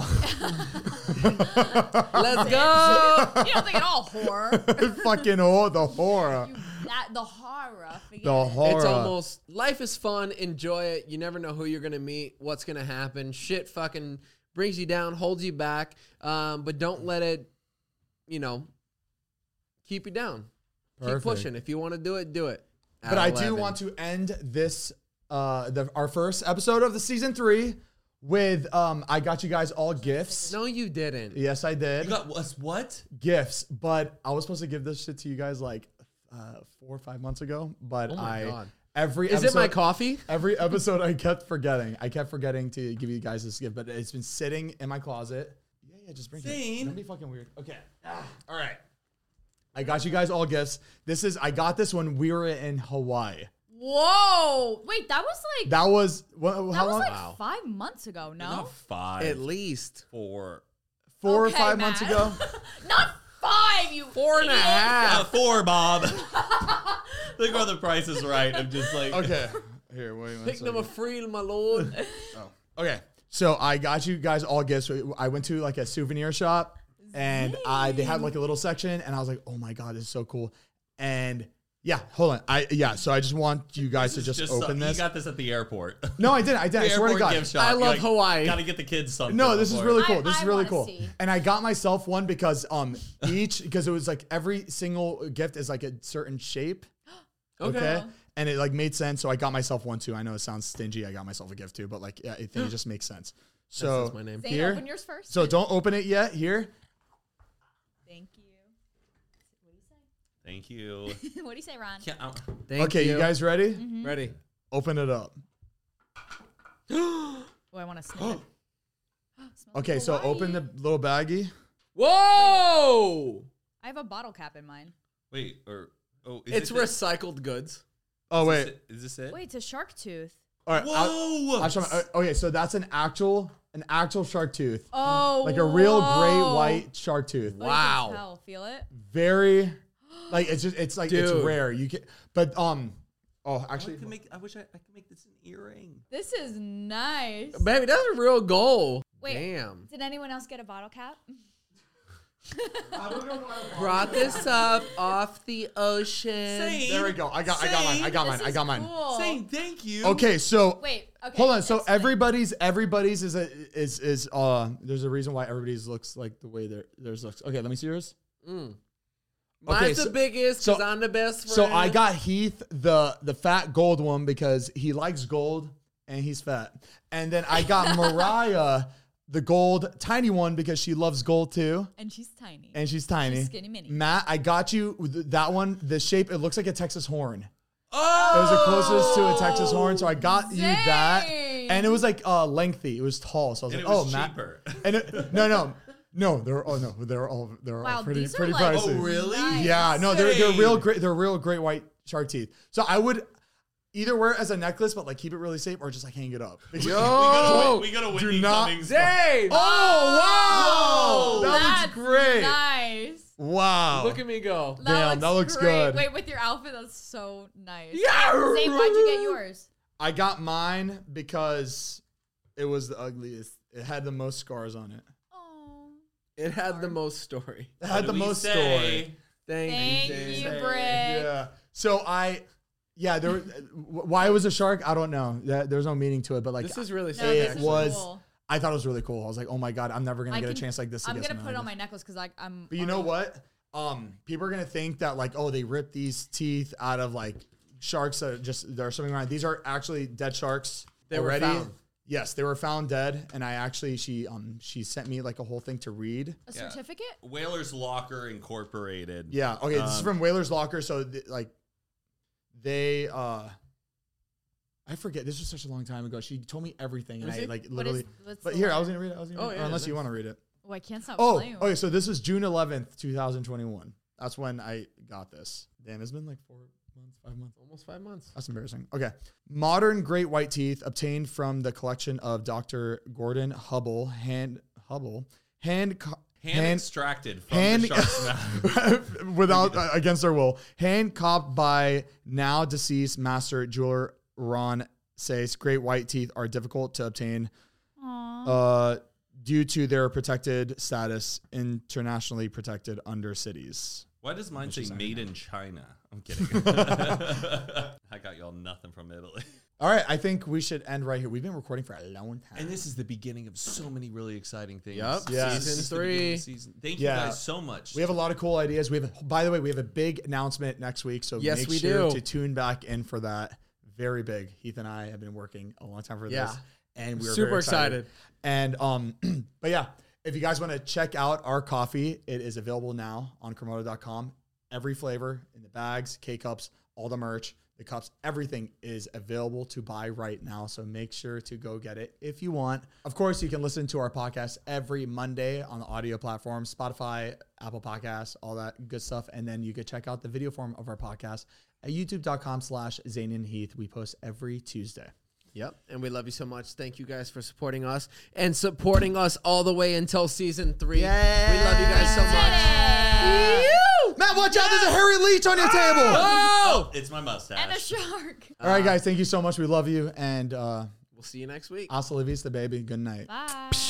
Let's go. You don't think at all, horror. Fucking oh, the horror. You, that, the horror. Forget The it. horror. It's almost life is fun. Enjoy it. You never know who you're gonna meet, what's gonna happen. Shit fucking brings you down, holds you back. Um, but don't let it, you know, keep you down. Perfect. Keep pushing. If you want to do it, do it. But I do want to end this uh the our first episode of the season three with um, I got you guys all gifts. No, you didn't. Yes, I did. You got us what? Gifts, but I was supposed to give this shit to you guys like uh, four or five months ago. But Oh my I God. every Is episode, it my coffee? Every episode I kept forgetting. I kept forgetting to give you guys this gift, but it's been sitting in my closet. Yeah, yeah, just bring Zane. it. Don't be fucking weird. Okay. Ah, all right. I got you guys all gifts. This is I got this when we were in Hawaii. Whoa! Wait, that was like That was what, that how was long? like five months ago. No, Not five. At least. four. Four Okay, or five Matt. months ago. not five. You Four and a idiot. half. Uh, four, Bob. Think about the price is right. I'm just like Okay. Here, wait one Pick number second. three, my lord. Okay. So I got you guys all gifts. I went to like a souvenir shop and I they had like a little section and I was like, oh my God, this is so cool. And yeah, hold on. I yeah, so I just want you guys to just, just open some- this. You got this at the airport. No, I didn't. I didn't. I The swear to airport God. gift shop. I You're love like, Hawaii. Gotta get the kids something. No, this is before- really I- cool. This I is really wanna cool. see. And I got myself one because um each because it was like every single gift is like a certain shape. Okay. Okay. And it like made sense. So I got myself one too. I know it sounds stingy. I got myself a gift too, but like yeah, I think it just makes sense. So That's my name. Zane, here. open yours first. So don't open it yet. Here. Thank you. Thank you. What do you say? What do you say, Ron? Can't, I'm- Thank Okay, you. guys ready? Mm-hmm. Ready? Open it up. Oh, I want to sniff it. Smells Okay, like so Hawaii. open the little baggie. Whoa! I have a bottle cap in mine. wait, or oh, is It's it recycled goods. Oh Is this wait. it? Is this it? Wait, it's a shark tooth. All right. I'll- Whoa! I'll show my- uh, okay, so that's an actual an actual shark tooth. Oh, Like a real whoa. great white shark tooth. Oh, you can Wow. tell. Feel it? Very like it's just it's like it's Dude. rare. You can but um oh I actually could make. I wish I, I could make this an earring. This is nice. Baby, that's a real goal. Wait. Damn. Did anyone else get a bottle cap? Brought this up off the ocean. Zane, there we go. I got I got mine. I got mine. This I got is mine. cool. Saying thank you. Okay, so Wait. Okay. hold on. So explain. everybody's everybody's is a is is uh there's a reason why everybody's looks like the way their theirs looks. Okay, let me see yours. Mm. Okay, Mine's so- the biggest so- because I'm the best friend. So I got Heath the the fat gold one because he likes gold and he's fat. And then I got Mariah the gold tiny one because she loves gold too. And she's tiny. And she's tiny. She's skinny mini. Matt, I got you th- that one. The shape, it looks like a Texas horn. Oh, It was the closest to a Texas horn, so I got you that. Zane. And it was like uh, lengthy. It was tall, so I was and like, it "Oh, was Matt." cheaper. And it, no, no, no. They're oh no, they're all they're Wow, all pretty these are pretty like- pricey. Oh, really? Nice. Yeah, no, they're they're real Zane. great. They're real great white shark teeth. So I would either wear it as a necklace, but like keep it really safe, or just like hang it up. We go Yo! to, we go to do Whitney not- Cummings. Zane! Oh wow, Whoa. that That's looks great. nice. Wow. Look at me go. Damn, that looks great. good. Wait, with your outfit, that's so nice. Yeah. Zane, why'd you get yours? I got mine because it was the ugliest. It had the most scars on it. Oh. It had the most story. It What had do the we most say? story. Thank, Thank you, Zane. you, Britt. Yeah. So I, yeah, there. Why it was a shark, I don't know. That there's no meaning to it, but like This is really No, sick. this it is was. cool. I thought it was really cool. I was like, oh my god, I'm never gonna I get a can- chance like this. To I'm get gonna something put it like on this. my necklace because like I'm. But you know already- what? Um, people are gonna think that like, oh, they ripped these teeth out of like sharks that are just they're swimming around. These are actually dead sharks. They were already. found. Yes, they were found dead, and I actually she um she sent me like a whole thing to read. A Yeah. certificate? Whalers Locker Incorporated. Yeah. Okay. this is Um, from Whaler's Locker. So th- like, they uh, I forget. This was such a long time ago. She told me everything, and Was I it? like What literally. is- what's But the here, I letter? was gonna read it. I was gonna Oh, read it. yeah, Unless you nice. want to read it. Oh, I can't stop Oh. playing. Okay. So this was June eleventh, two thousand twenty-one. That's when I got this. Damn, it's been like four months, five months. Almost five months. That's embarrassing. Okay. Modern great white teeth obtained from the collection of Doctor Gordon Hubble, hand Hubble, hand co- Hand, extracted from hand the shark's mouth. without uh, against their will, hand copped by now deceased master jeweler Ron says great white teeth are difficult to obtain Aw. uh, due to their protected status, internationally protected under cities. Why does mine say She's made in China? I'm kidding. I got y'all nothing from Italy. All right, I think we should end right here. We've been recording for a long time. And this is the beginning of so many really exciting things. Yup. Yeah. This is Season the beginning of three. the season. Thank Yeah. you guys so much. We have a lot of cool ideas. We have, a, by the way, we have a big announcement next week, so Yes, make we sure do. to tune back in for that. Very big. Heath and I have been working a long time for Yeah. this, and we were Super very excited. excited. And um, but yeah, if you guys want to check out our coffee, it is available now on Kramoto dot com. Every flavor in the bags, K-Cups, all the merch, the cups, everything is available to buy right now. So make sure to go get it if you want. Of course, you can listen to our podcast every Monday on the audio platforms, Spotify, Apple Podcasts, all that good stuff. And then you can check out the video form of our podcast at youtube dot com slash Zane and Heath. We post every Tuesday. Yep. And we love you so much. Thank you guys for supporting us and supporting us all the way until season three. Yeah. We love you guys so much. Matt, watch out. There's a hairy leech on your table. Oh, it's my mustache. And a shark. All right, guys. Thank you so much. We love you. And uh, We'll see you next week. hasta la vista, baby. Good night. Bye.